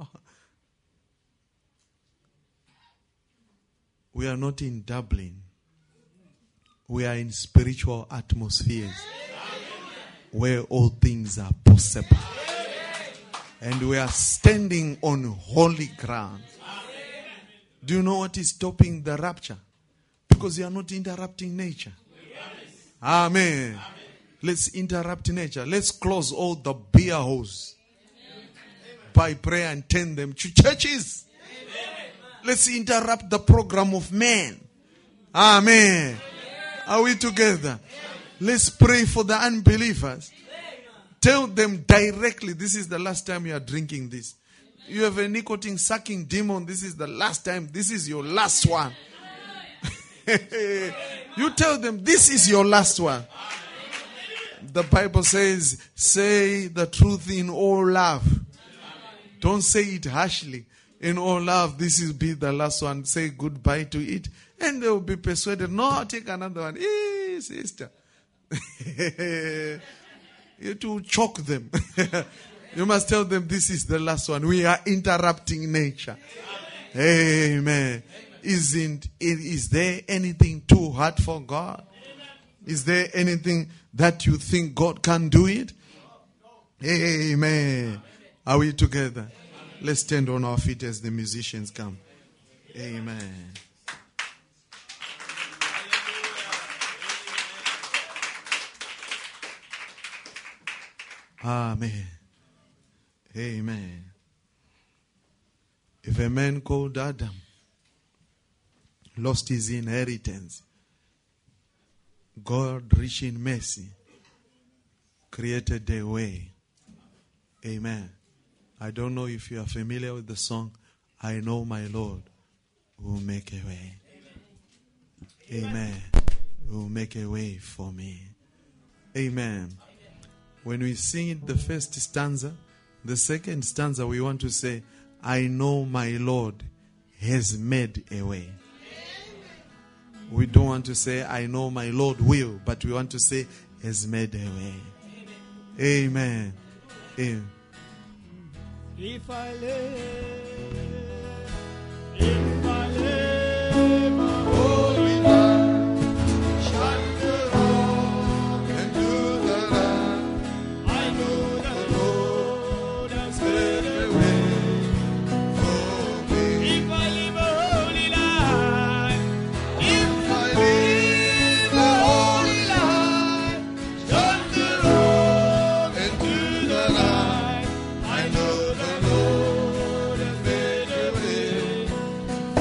we are not in Dublin. We are in spiritual atmospheres where all things are possible. And we are standing on holy ground. Do you know what is stopping the rapture? Because you are not interrupting nature. Amen. Amen. Let's interrupt nature. Let's close all the beer halls by prayer and turn them to churches. Amen. Let's interrupt the program of man. Amen. Amen. Are we together? Amen. Let's pray for the unbelievers. Amen. Tell them directly, this is the last time you are drinking this. You have a nicotine sucking demon. This is the last time. This is your last one. You tell them this is your last one. The Bible says, say the truth in all love. Don't say it harshly. In all love, this will be the last one. Say goodbye to it. And they will be persuaded. No, take another one. Hey, sister. You have to choke them. You must tell them this is the last one. We are interrupting nature. Amen. Isn't it, is there anything too hard for God? Is there anything that you think God can do it? Amen. Are we together? Let's stand on our feet as the musicians come. Amen. Amen. Amen. If a man called Adam lost his inheritance, God, rich in mercy, created a way. Amen. I don't know if you are familiar with the song, I know my Lord will make a way. Amen. Amen. Will make a way for me. Amen. When we sing it, the first stanza, the second stanza, we want to say, I know my Lord has made a way. We don't want to say, I know my Lord will, but we want to say, has made a way. Amen. Amen. If I live, if I live, my holy life, shall the rock and do the right. I know the Lord has made a way for me. If I live a holy life, if I live a holy life, shall the rock and do the right. I know the Lord has made a way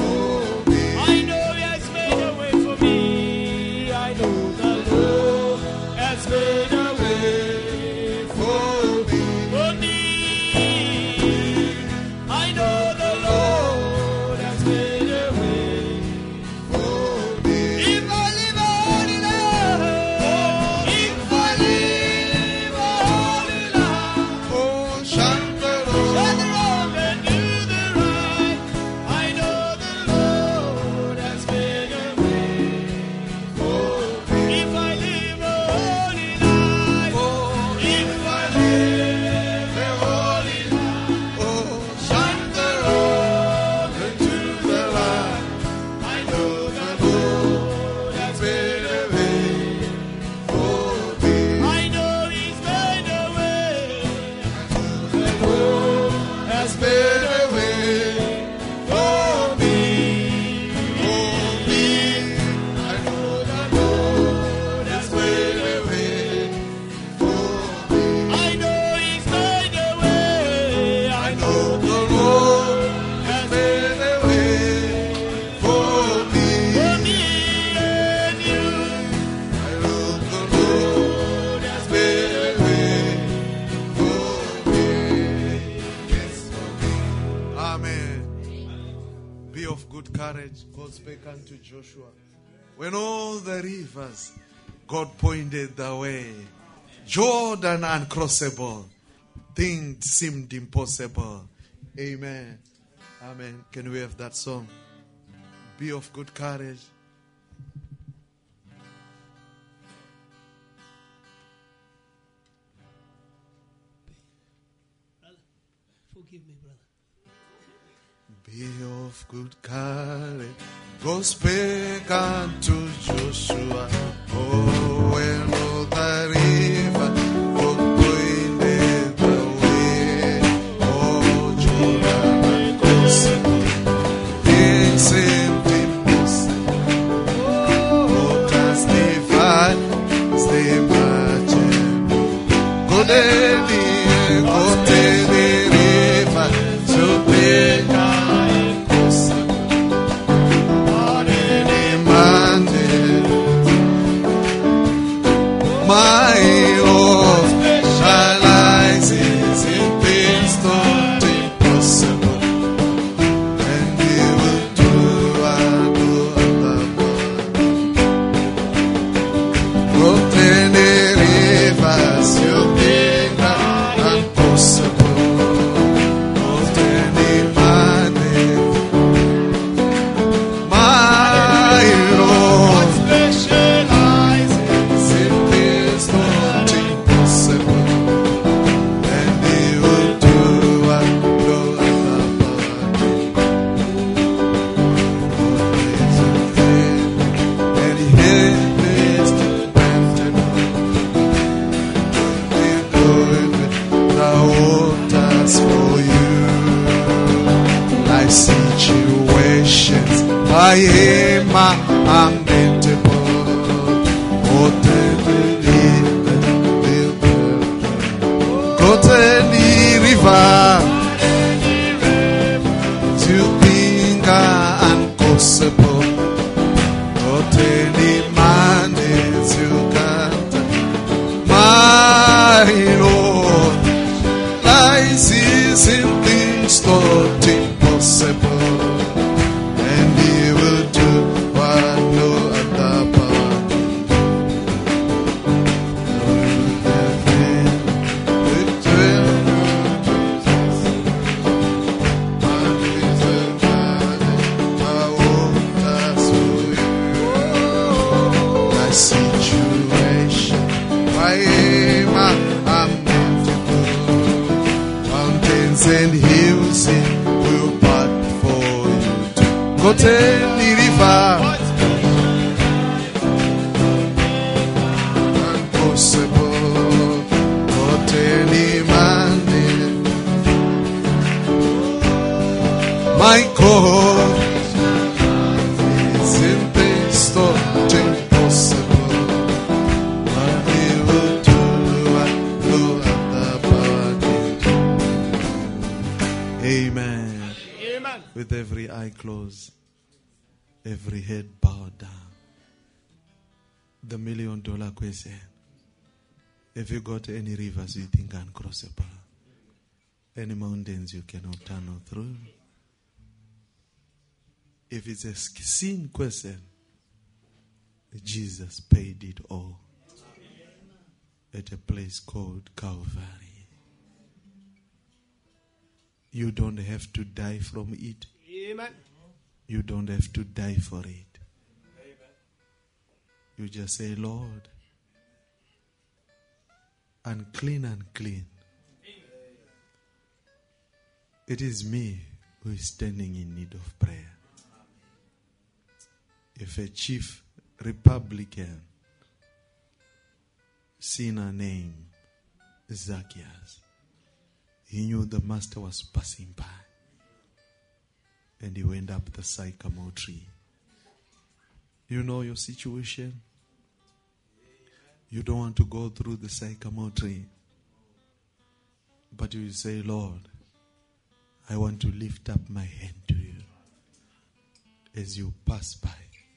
good courage. God spake unto Joshua. When all the rivers, God pointed the way. Jordan uncrossable. Things seemed impossible. Amen. Amen. Can we have that song? Be of good courage. Forgive me, brother. Be of good courage. Go spake unto Joshua. Oh, when all the river, God pointed the way. Oh, Jordan uncrossable. Things seemed impossible. Oh, testify, stay marching. Go there, go there. My Lord specializes in things not impossible, and He will do and do other. Go to the rivers, you think are impossible. Go to the mountains, my Lord specializes in things not impossible, and He will do and do other. And He is dependent on the waters for you. Life situations, I am unbeatable. Go to the river, to think uncrossable. Go to the mountains, you can't. My Lord, lies is in things not impossible, and He will do what no other power. Situation, I am unbeatable. Mountains and hills will part for you to go to the river. Impossible, go to the mountain. My God is in this not impossible. Amen. Amen. With every eye closed, every head bowed down. The million dollar question. Have you got any rivers you think are uncrossable? Any mountains you cannot tunnel through? If it's a sin question, Jesus paid it all at a place called Calvary. You don't have to die from it. Amen. You don't have to die for it. You just say, Lord, unclean, unclean. It is me who is standing in need of prayer. If a chief Republican sinner named Zacchaeus, he knew the master was passing by, and he went up the sycamore tree. You know your situation? You don't want to go through the sycamore tree, but you say, Lord, I want to lift up my hand to you. As you pass by,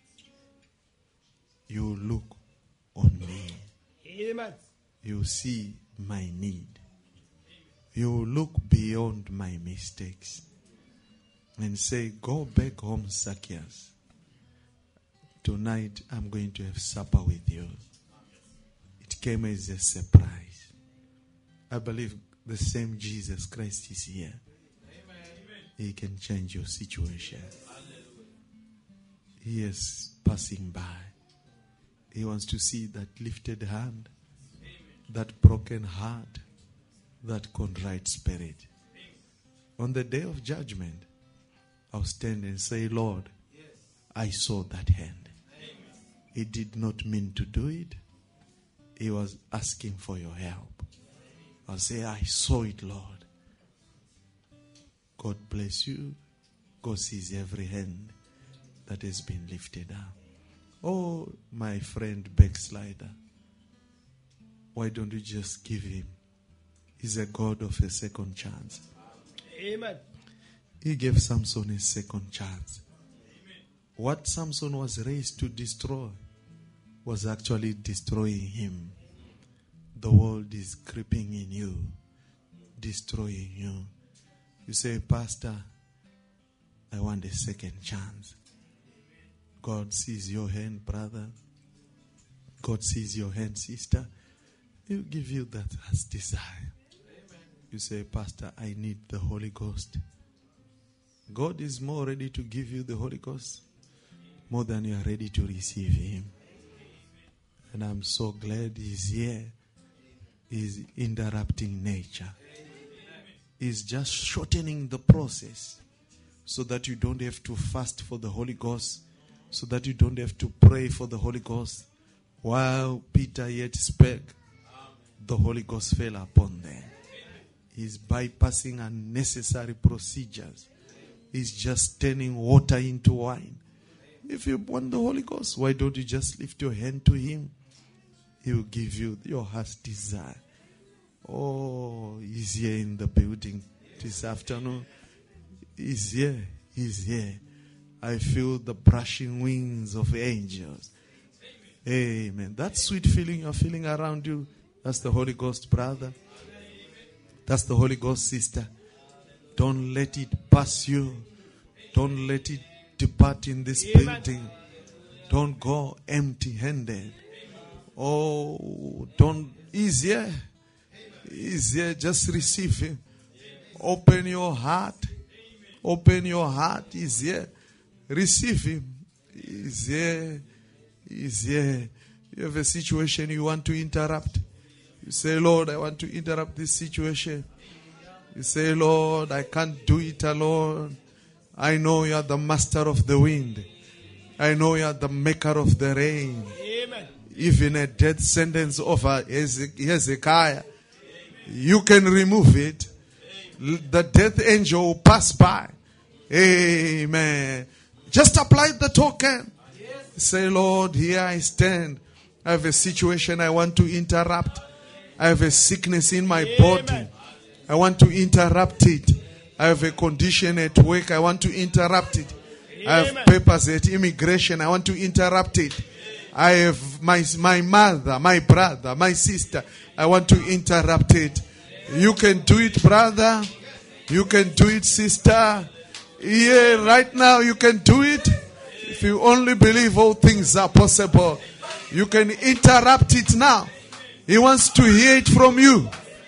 you look on me. Amen. You see my need. You look beyond my mistakes. and say, go back home, Zacchaeus. Tonight I'm going to have supper with you. It came as a surprise. I believe the same Jesus Christ is here. He can change your situation. He is passing by. He wants to see that lifted hand, that broken heart, that contrite spirit. On the day of judgment, I'll stand and say, Lord, I saw that hand. He did not mean to do it. He was asking for your help. I'll say, I saw it, Lord. God bless you. God sees every hand that has been lifted up. Oh, my friend backslider, why don't you just give him? He's a God of a second chance. Amen. He gave Samson a second chance. What Samson was raised to destroy was actually destroying him. The world is creeping in you, destroying you. You say, Pastor, I want a second chance. God sees your hand, brother. God sees your hand, sister. He'll give you that as desire. You say, Pastor, I need the Holy Ghost. God is more ready to give you the Holy Ghost more than you are ready to receive Him. And I'm so glad He's here. He's interrupting nature. He's just shortening the process so that you don't have to fast for the Holy Ghost, so that you don't have to pray for the Holy Ghost. While Peter yet spake, the Holy Ghost fell upon them. He's bypassing unnecessary procedures. He's just turning water into wine. If you want the Holy Ghost, why don't you just lift your hand to Him? He will give you your heart's desire. Oh, He's here in the building this afternoon. He's here. He's here. I feel the brushing wings of angels. Amen. That sweet feeling you're feeling around you, that's the Holy Ghost, brother. That's the Holy Ghost, sister. Don't let it pass you. Don't let it depart in this building. Don't go empty-handed. Oh, don't. He's here. He's here. Just receive Him. Open your heart. Open your heart. He's here. Receive Him. He's here. He's here. You have a situation you want to interrupt. You say, Lord, I want to interrupt this situation. You say, Lord, I can't do it alone. I know You are the master of the wind. I know You are the maker of the rain. Amen. Even a death sentence over Hezekiah, You can remove it. The death angel will pass by. Amen. Just apply the token. Say, Lord, here I stand. I have a situation I want to interrupt. I have a sickness in my body. I want to interrupt it. I have a condition at work. I want to interrupt it. I have papers at immigration. I want to interrupt it. I have my, my mother, my brother, my sister. I want to interrupt it. You can do it, brother. You can do it, sister. Yeah, right now you can do it. If you only believe all things are possible, you can interrupt it now. He wants to hear it from you.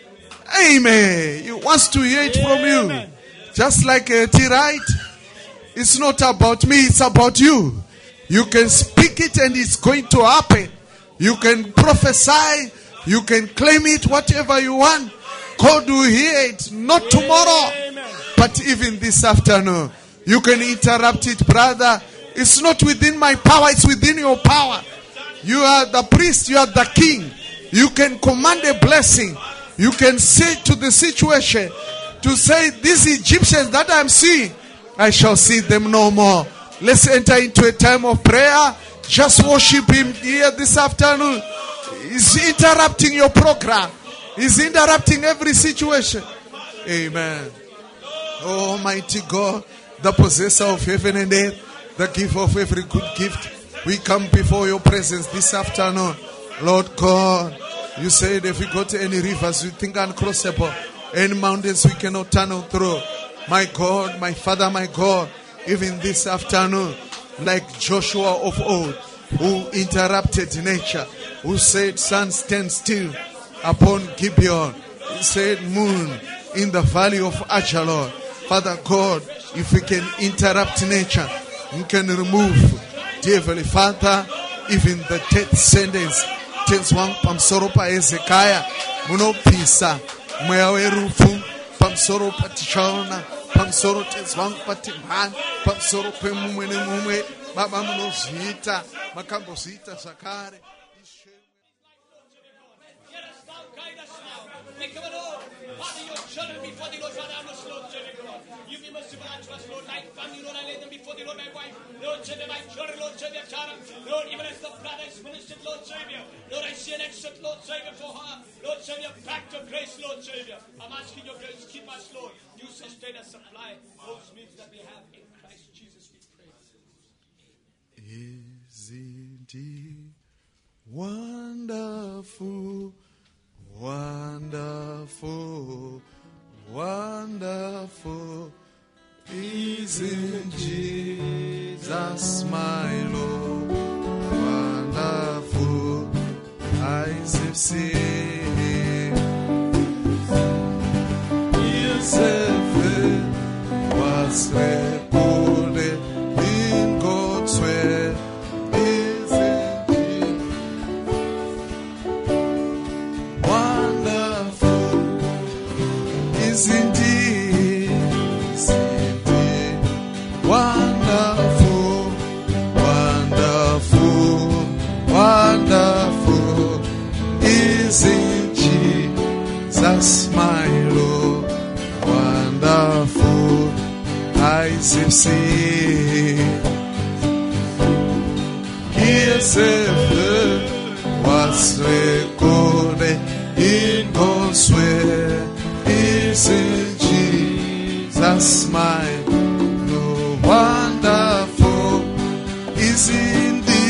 Amen. He wants to hear it from you. Just like a T-right. It's not about me, it's about you. You can speak it and it's going to happen. You can prophesy. You can claim it, whatever you want. God will hear it. Not tomorrow, but even this afternoon. You can interrupt it, brother. It's not within my power, it's within your power. You are the priest, you are the king. You can command a blessing. You can say to the situation, to say, these Egyptians that I'm seeing, I shall see them no more. Let's enter into a time of prayer. Just worship Him here this afternoon. He's interrupting your program. He's interrupting every situation. Amen. Almighty God, the possessor of heaven and earth, the giver of every good gift, we come before Your presence this afternoon. Lord God, You said if we go to any rivers we think uncrossable, any mountains we cannot tunnel through. My God, my Father, my God, even this afternoon, like Joshua of old, who interrupted nature, who said, sun, stand still upon Gibeon. He said, moon, in the valley of Ajalon. Father God, if we can interrupt nature, we can remove, dear Heavenly Father, even the death sentence. Tense one pamsoro pa Ezekiah, muno pisa, mwewe rufu, pamsoro pa Tishona, pamsoro tense one pa Timhan, pamsoro pe mumwene mumwe, baba muno zita, makambo zita zakare. Father, your children before the Lord, Father, I'm a slow children, Lord. You be merciful unto us, Lord. My family, Lord, I lay them before the Lord, my wife. Lord, save my children, Lord, save their child. Lord, even as the blood is ministered, Lord, Savior. Lord, I see an exit, Lord, Savior, for her. Lord, Savior, back to grace, Lord, Savior. I'm asking your grace, keep us, Lord. You sustain us, supply those needs that we have in Christ Jesus, we pray. Isn't he wonderful? Wonderful, wonderful, isn't Jesus my Lord? Wonderful, eyes have seen. His heaven was recorded in God's word. Isn't he, isn't he wonderful, wonderful, wonderful, isn't Jesus my Lord? Wonderful, eyes have seen. His heaven was recorded in God's word. Isn't Jesus my Lord? Wonderful, isn't he?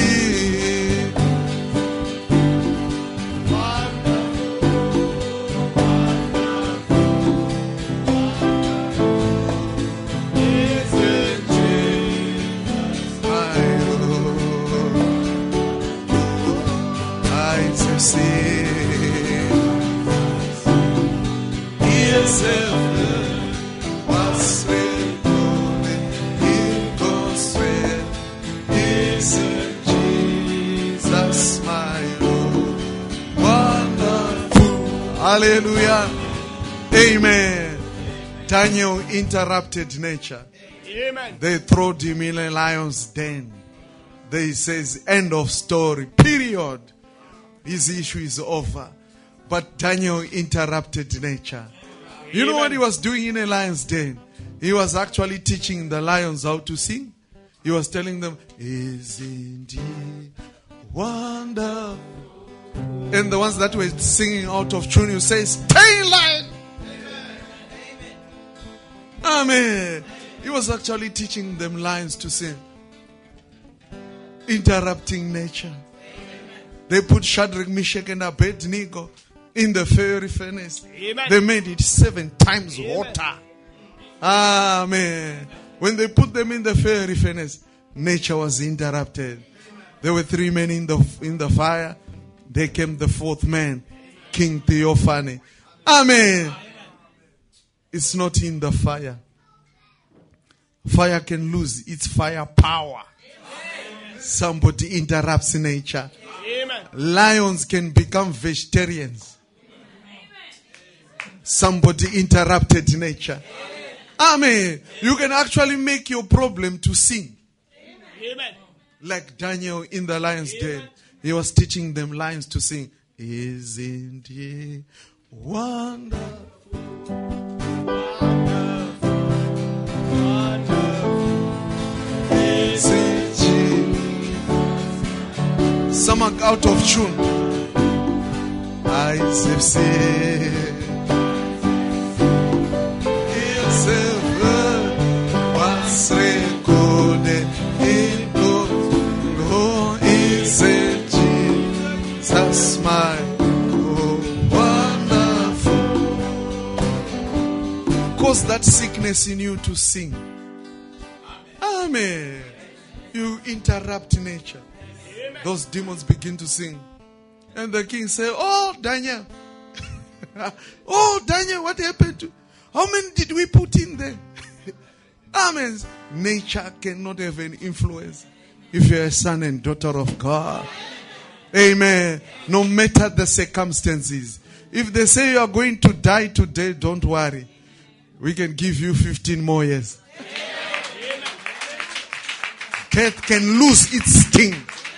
Isn't Jesus my Lord? Eyes have seen. Was recorded in God's word. Isn't Jesus my Lord? Wonderful. Hallelujah. Amen. Daniel interrupted nature. Amen. They threw him in a lion's den. They says end of story. Period. His issue is over. But Daniel interrupted nature. You know what he was doing in a lion's den? He was actually teaching the lions how to sing. He was telling them, isn't he wonderful? And the ones that were singing out of tune, you say, stay lion. Amen. He was actually teaching them lions to sing. Interrupting nature. They put Shadrach, Meshach, and Abednego in the fiery furnace. Amen. They made it seven times Amen. hotter. Amen. When they put them in the fiery furnace, nature was interrupted. There were three men in the in the fire. There came the fourth man, King Theophany. Amen. It's not in the fire. Fire can lose its fire power. Somebody interrupts nature. Amen. Lions can become vegetarians. Somebody interrupted nature. Amen. You can actually make your problem to sing. Amen. Like Daniel in the lion's den. He was teaching them lions to sing. Isn't he wonderful? Isn't he? Some are out of tune. Eyes have seen. His heaven was recorded in God's law. Isn't Jesus my oh, wonderful? cause that sickness in you to sing. Amen. You interrupt nature. Those demons begin to sing. And the king said, oh, Daniel. oh, Daniel, what happened to... How many did we put in there? Amen. Nature cannot have an influence if you're a son and daughter of God. Amen. No matter the circumstances. If they say you are going to die today, don't worry. We can give you fifteen more years. Death can lose its sting.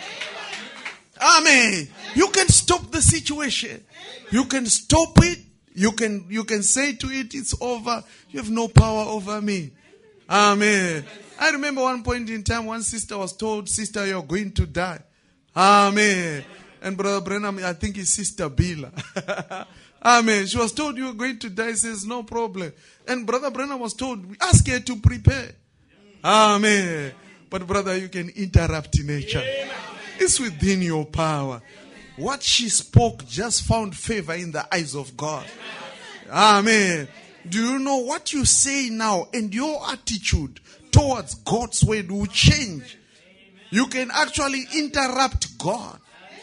Amen. You can stop the situation. You can stop it. You can, you can say to it, it's over. You have no power over me. Amen. I remember one point in time, one sister was told, sister, you're going to die. Amen. And Brother Branham, I think his sister Bila. Amen. She was told you were going to die. He says, no problem. And Brother Branham was told, ask her to prepare. Amen. But brother, you can interrupt nature. It's within your power. What she spoke just found favor in the eyes of God. Amen. Do you know what you say now and your attitude towards God's word will change? You can actually interrupt God.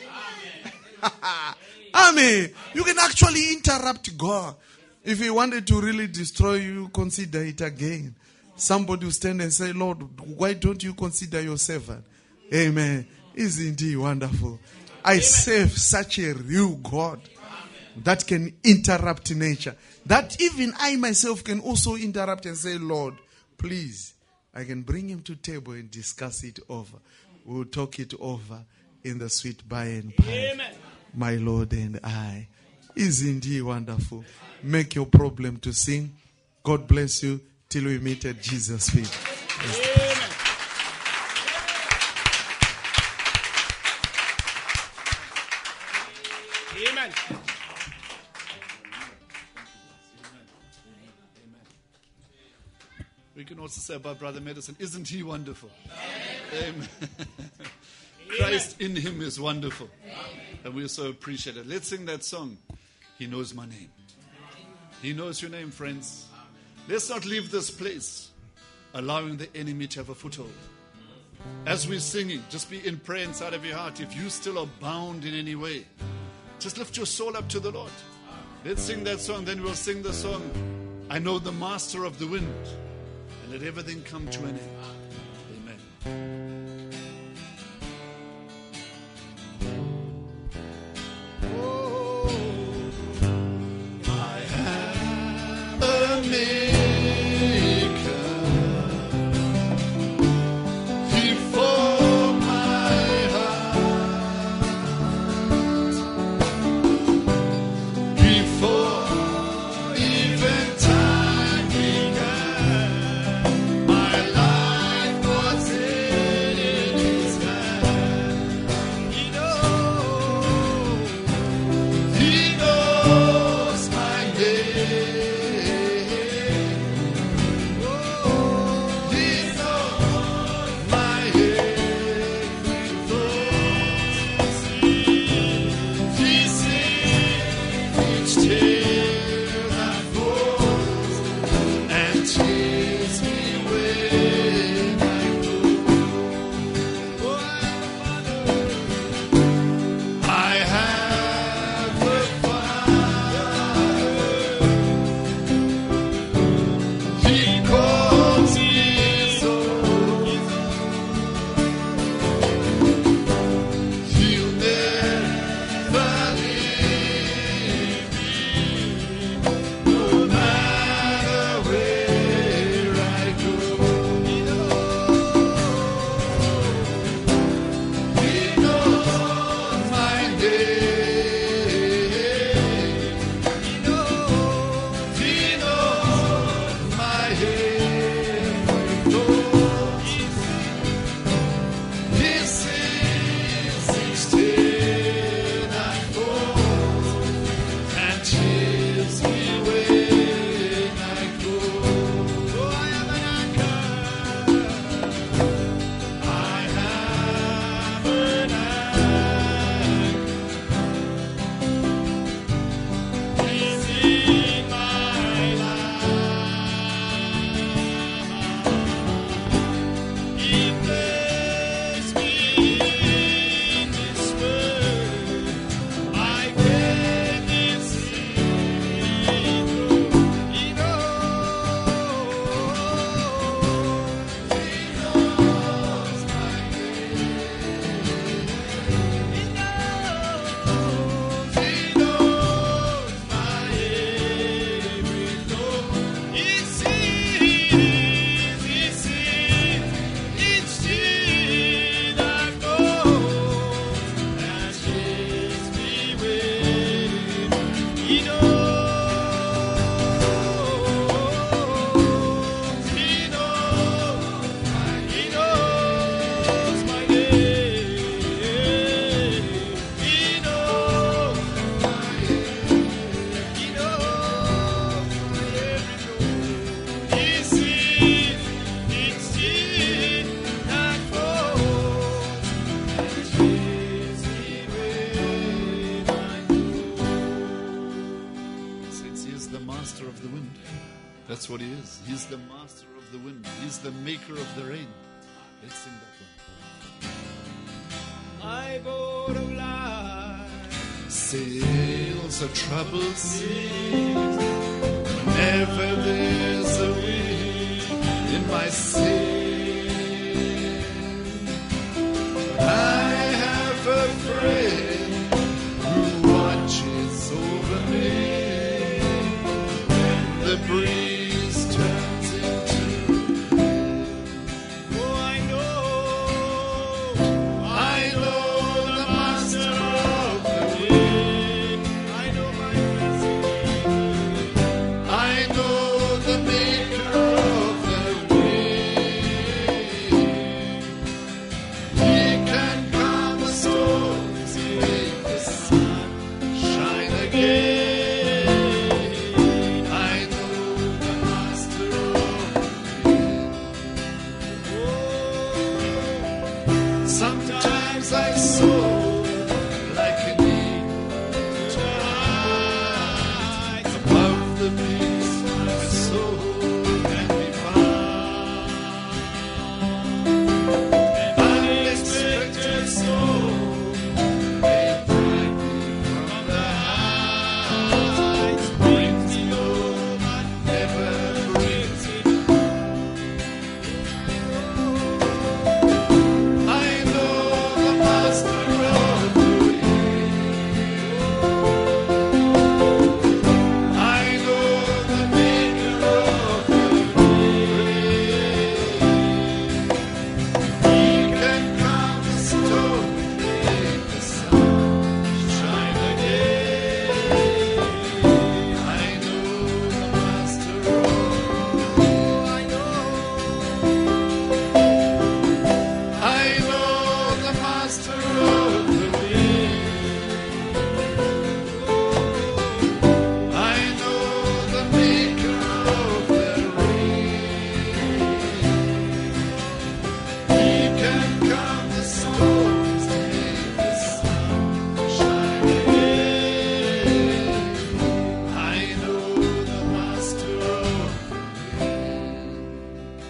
Amen. You can actually interrupt God. If he wanted to really destroy you, consider it again. Somebody will stand and say, Lord, why don't you consider your servant? Amen. Isn't he wonderful? I serve such a real God that can interrupt nature. That even I myself can also interrupt and say, Lord, please, I can bring him to table and discuss it over. We'll talk it over in the sweet by and by. My Lord and I. Isn't he wonderful? Make your problem to sing. God bless you till we meet at Jesus' feet. Yes. Amen. We can also say about Brother Madison, isn't he wonderful? Amen. Amen. Christ in him is wonderful. And we so appreciate it. Let's sing that song. He knows my name. He knows your name, friends. Let's not leave this place allowing the enemy to have a foothold. As we're singing, just be in prayer inside of your heart. If you still are bound in any way, just lift your soul up to the Lord. Let's sing that song. Then we'll sing the song, I know the master of the wind. And let everything come to an end. Amen. My life was in what He is. He's the master of the wind. He's the maker of the rain. Let's sing that one. My boat of life Sails a troubled sea. Whenever there's a wind in my sail, I have a friend who watches over me. When the breeze turns into wind, oh I know I know the master of the wind. I know my blessing. I know the maker of the wind. He can calm the storms and make the sun shine again. I know the master of the wind. Oh, Sometimes I soar like an eagle to heights above the beast. My soul can be found. Unexpected storm may bring me from the heights, brings me low, but never brings me down. I know the master of the wind. I know the maker of the wind. He can calm the storm and make the sun shine again. I know the master of the wind. I know I know the master of the wind. I know the maker of the rain. He can calm the storms and make the sun shine again. I know the master of the wind.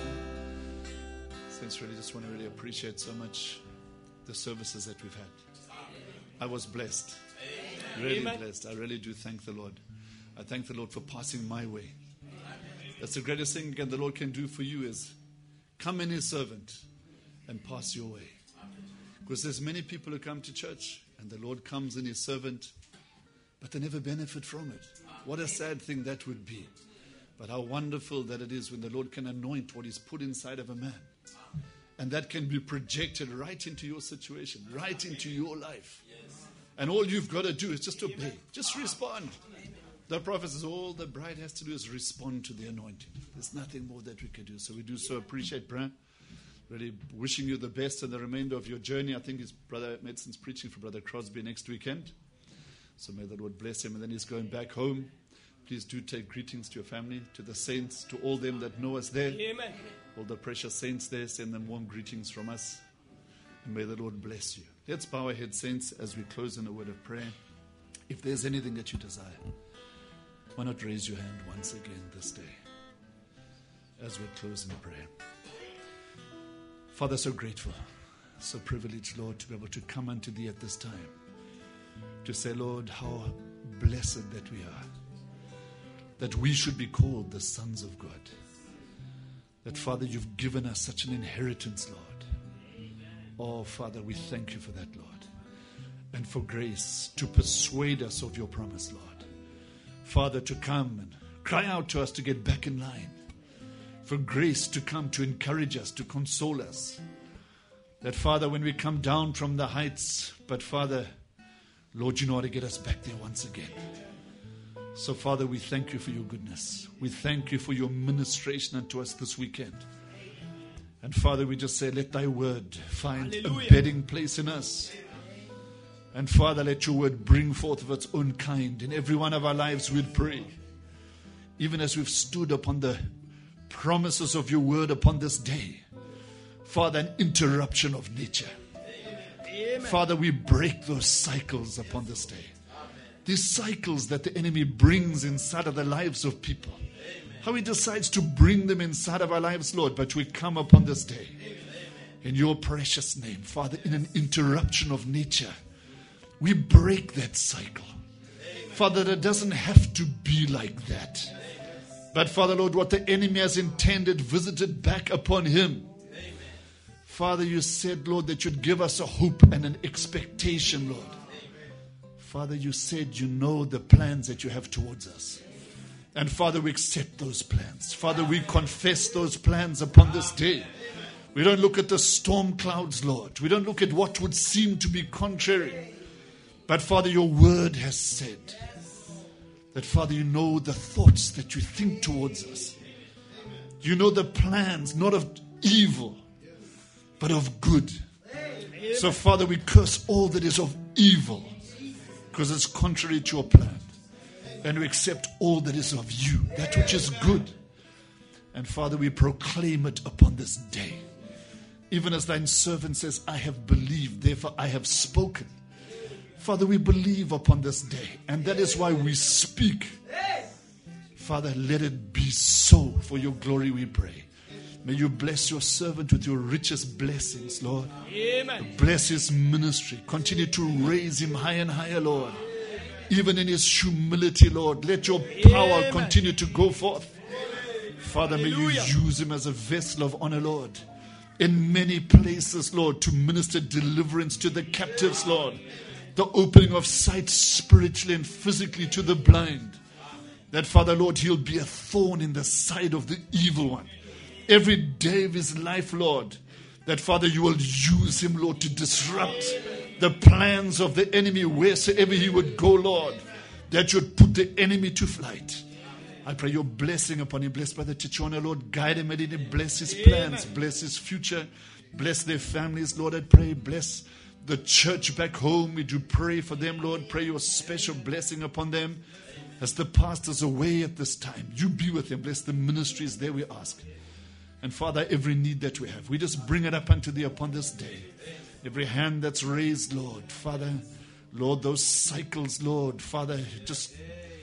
Saints, really just want to really appreciate so much the services that we've had. I was blessed. Really Amen. blessed. I really do thank the Lord. I thank the Lord for passing my way. That's the greatest thing that the Lord can do for you is come in His servant and pass your way. Because there's many people who come to church and the Lord comes in His servant, but they never benefit from it. What a sad thing that would be. But how wonderful that it is when the Lord can anoint what He's put inside of a man. And that can be projected right into your situation, right into your life. And all you've got to do is just obey. Just respond. The prophet says all the bride has to do is respond to the anointing. There's nothing more that we can do. So we do so appreciate Brian. Really wishing you the best in the remainder of your journey. I think his brother Medson's preaching for Brother Crosby next weekend. So may the Lord bless him. And then he's going back home. Please do take greetings to your family, to the saints, to all them that know us there. Amen. All the precious saints there, send them warm greetings from us. And may the Lord bless you. Let's bow our heads, saints, as we close in a word of prayer. If there's anything that you desire, why not raise your hand once again this day as we close in prayer. Father, so grateful, so privileged, Lord, to be able to come unto Thee at this time. To say, Lord, how blessed that we are. That we should be called the sons of God. That, Father, You've given us such an inheritance, Lord. Oh, Father, we thank You for that, Lord. And for grace to persuade us of Your promise, Lord. Father, to come and cry out to us to get back in line. For grace to come to encourage us, to console us. That, Father, when we come down from the heights, but, Father, Lord, You know how to get us back there once again. So, Father, we thank You for Your goodness. We thank You for Your ministration unto us this weekend. And, Father, we just say, let Thy word find Hallelujah. a bedding place in us. And, Father, let Your word bring forth of its own kind in every one of our lives, we'd pray. Even as we've stood upon the promises of Your word upon this day. Father, an interruption of nature. Amen. Father, we break those cycles upon this day. These cycles that the enemy brings inside of the lives of people. How he decides to bring them inside of our lives, Lord. But we come upon this day in your precious name, Father, in an interruption of nature. We break that cycle. Father, it doesn't have to be like that. But Father, Lord, what the enemy has intended, visited back upon him. Father, you said, Lord, that you'd give us a hope and an expectation, Lord. Father, you said you know the plans that you have towards us. And Father, we accept those plans. Father, we confess those plans upon this day. We don't look at the storm clouds, Lord. We don't look at what would seem to be contrary. But Father, your word has said that, Father, you know the thoughts that you think towards us. You know the plans, not of evil, but of good. So, Father, we curse all that is of evil because it's contrary to your plan. And we accept all that is of you, that which is good. And, Father, we proclaim it upon this day. Even as thine servant says, I have believed, therefore I have spoken. Father, we believe upon this day. And that is why we speak. Father, let it be so. For your glory we pray. May you bless your servant with your richest blessings, Lord. Amen. Bless his ministry. Continue to raise him higher and higher, Lord. Even in his humility, Lord. Let your power Amen. Continue to go forth. Father, Hallelujah. May you use him as a vessel of honor, Lord. In many places, Lord, to minister deliverance to the captives, Lord. The opening of sight spiritually and physically to the blind. That, Father, Lord, he'll be a thorn in the side of the evil one. Every day of his life, Lord, that, Father, you will use him, Lord, to disrupt the plans of the enemy wheresoever he would go, Lord, that you'd put the enemy to flight. I pray your blessing upon him. Bless Brother Tichona, Lord. Guide him, and him. Bless his plans. Bless his future. Bless their families, Lord, I pray. Bless the church back home. We do pray for them, Lord. Pray your special blessing upon them. As the pastor's away at this time, you be with them. Bless the ministries there, we ask. And Father, every need that we have, we just bring it up unto thee upon this day. Every hand that's raised, Lord, Father, Lord, those cycles, Lord, Father, just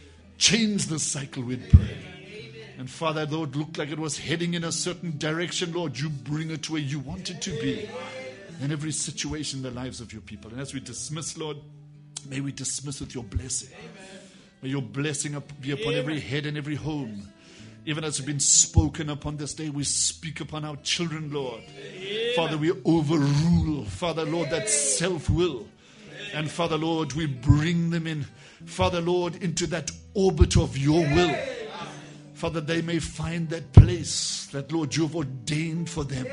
change the cycle, we'd pray. And Father, Lord, looked like it was heading in a certain direction, Lord, you bring it to where you want it to be. In every situation in the lives of your people. And as we dismiss, Lord, may we dismiss with your blessing. May your blessing be upon every head and every home. Even as has been spoken upon this day, we speak upon our children, Lord. Amen. Father, we overrule, Father, Lord, that self-will. And Father, Lord, we bring them in, Father, Lord, into that orbit of your will. Father, they may find that place that, Lord, you've ordained for them.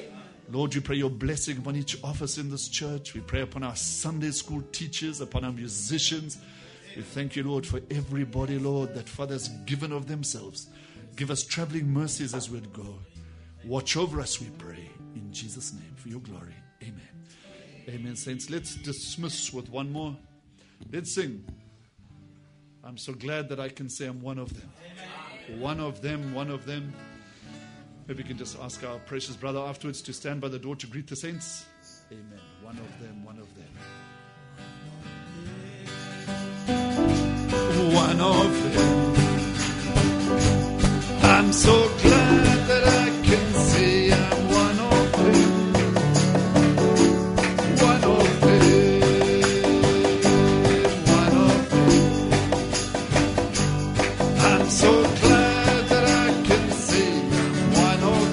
Lord, we pray your blessing upon each office in this church. We pray upon our Sunday school teachers, upon our musicians. We thank you, Lord, for everybody, Lord, that Father has given of themselves. Give us traveling mercies as we'd go. Watch over us, we pray. In Jesus' name, for your glory. Amen. Amen, saints. Let's dismiss with one more. Let's sing. I'm so glad that I can say I'm one of them. One of them, one of them. Maybe we can just ask our precious brother afterwards to stand by the door to greet the saints. Amen. One of them, one of them. One of them. I'm so glad that I can say I'm one of them. One of them. One of them. I'm so glad that I can say I'm one of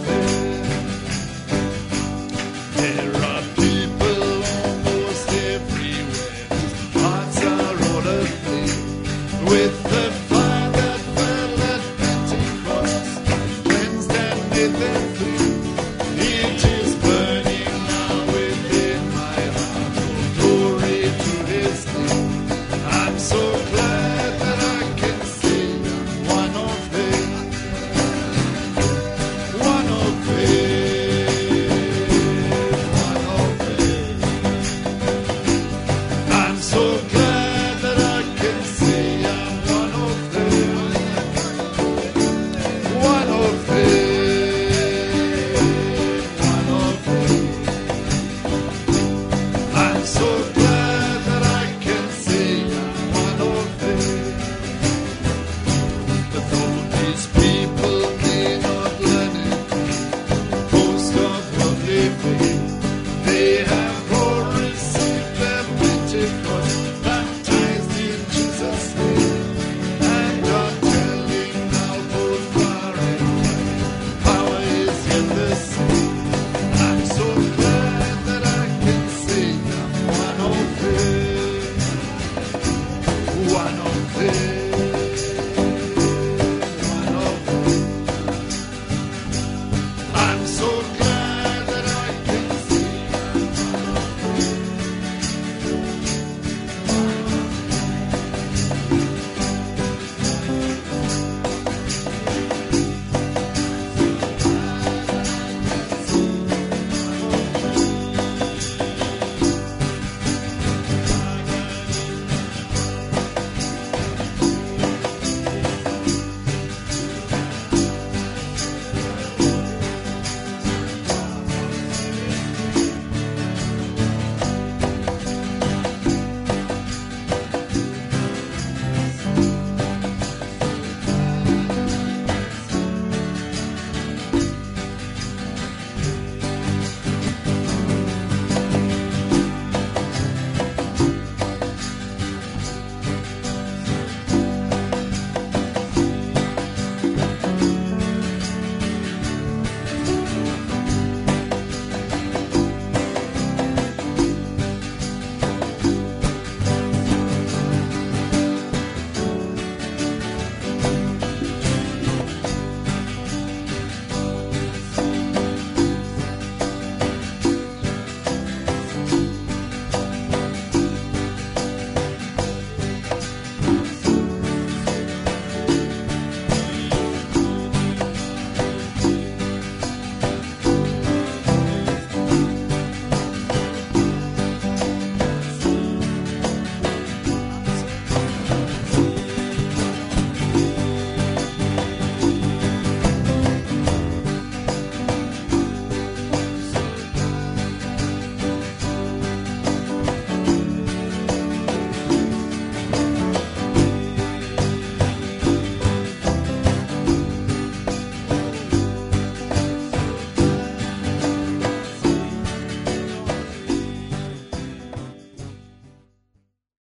them. There are people almost everywhere whose hearts are all aflame with the fire that fell at Pentecost, cleansed and made them clean. It is burning now within my heart. Oh, glory to His name. I'm so glad that I can say I'm one of them. One of them. One of them. I'm so glad that I can say I'm one of them. One of them. One everything.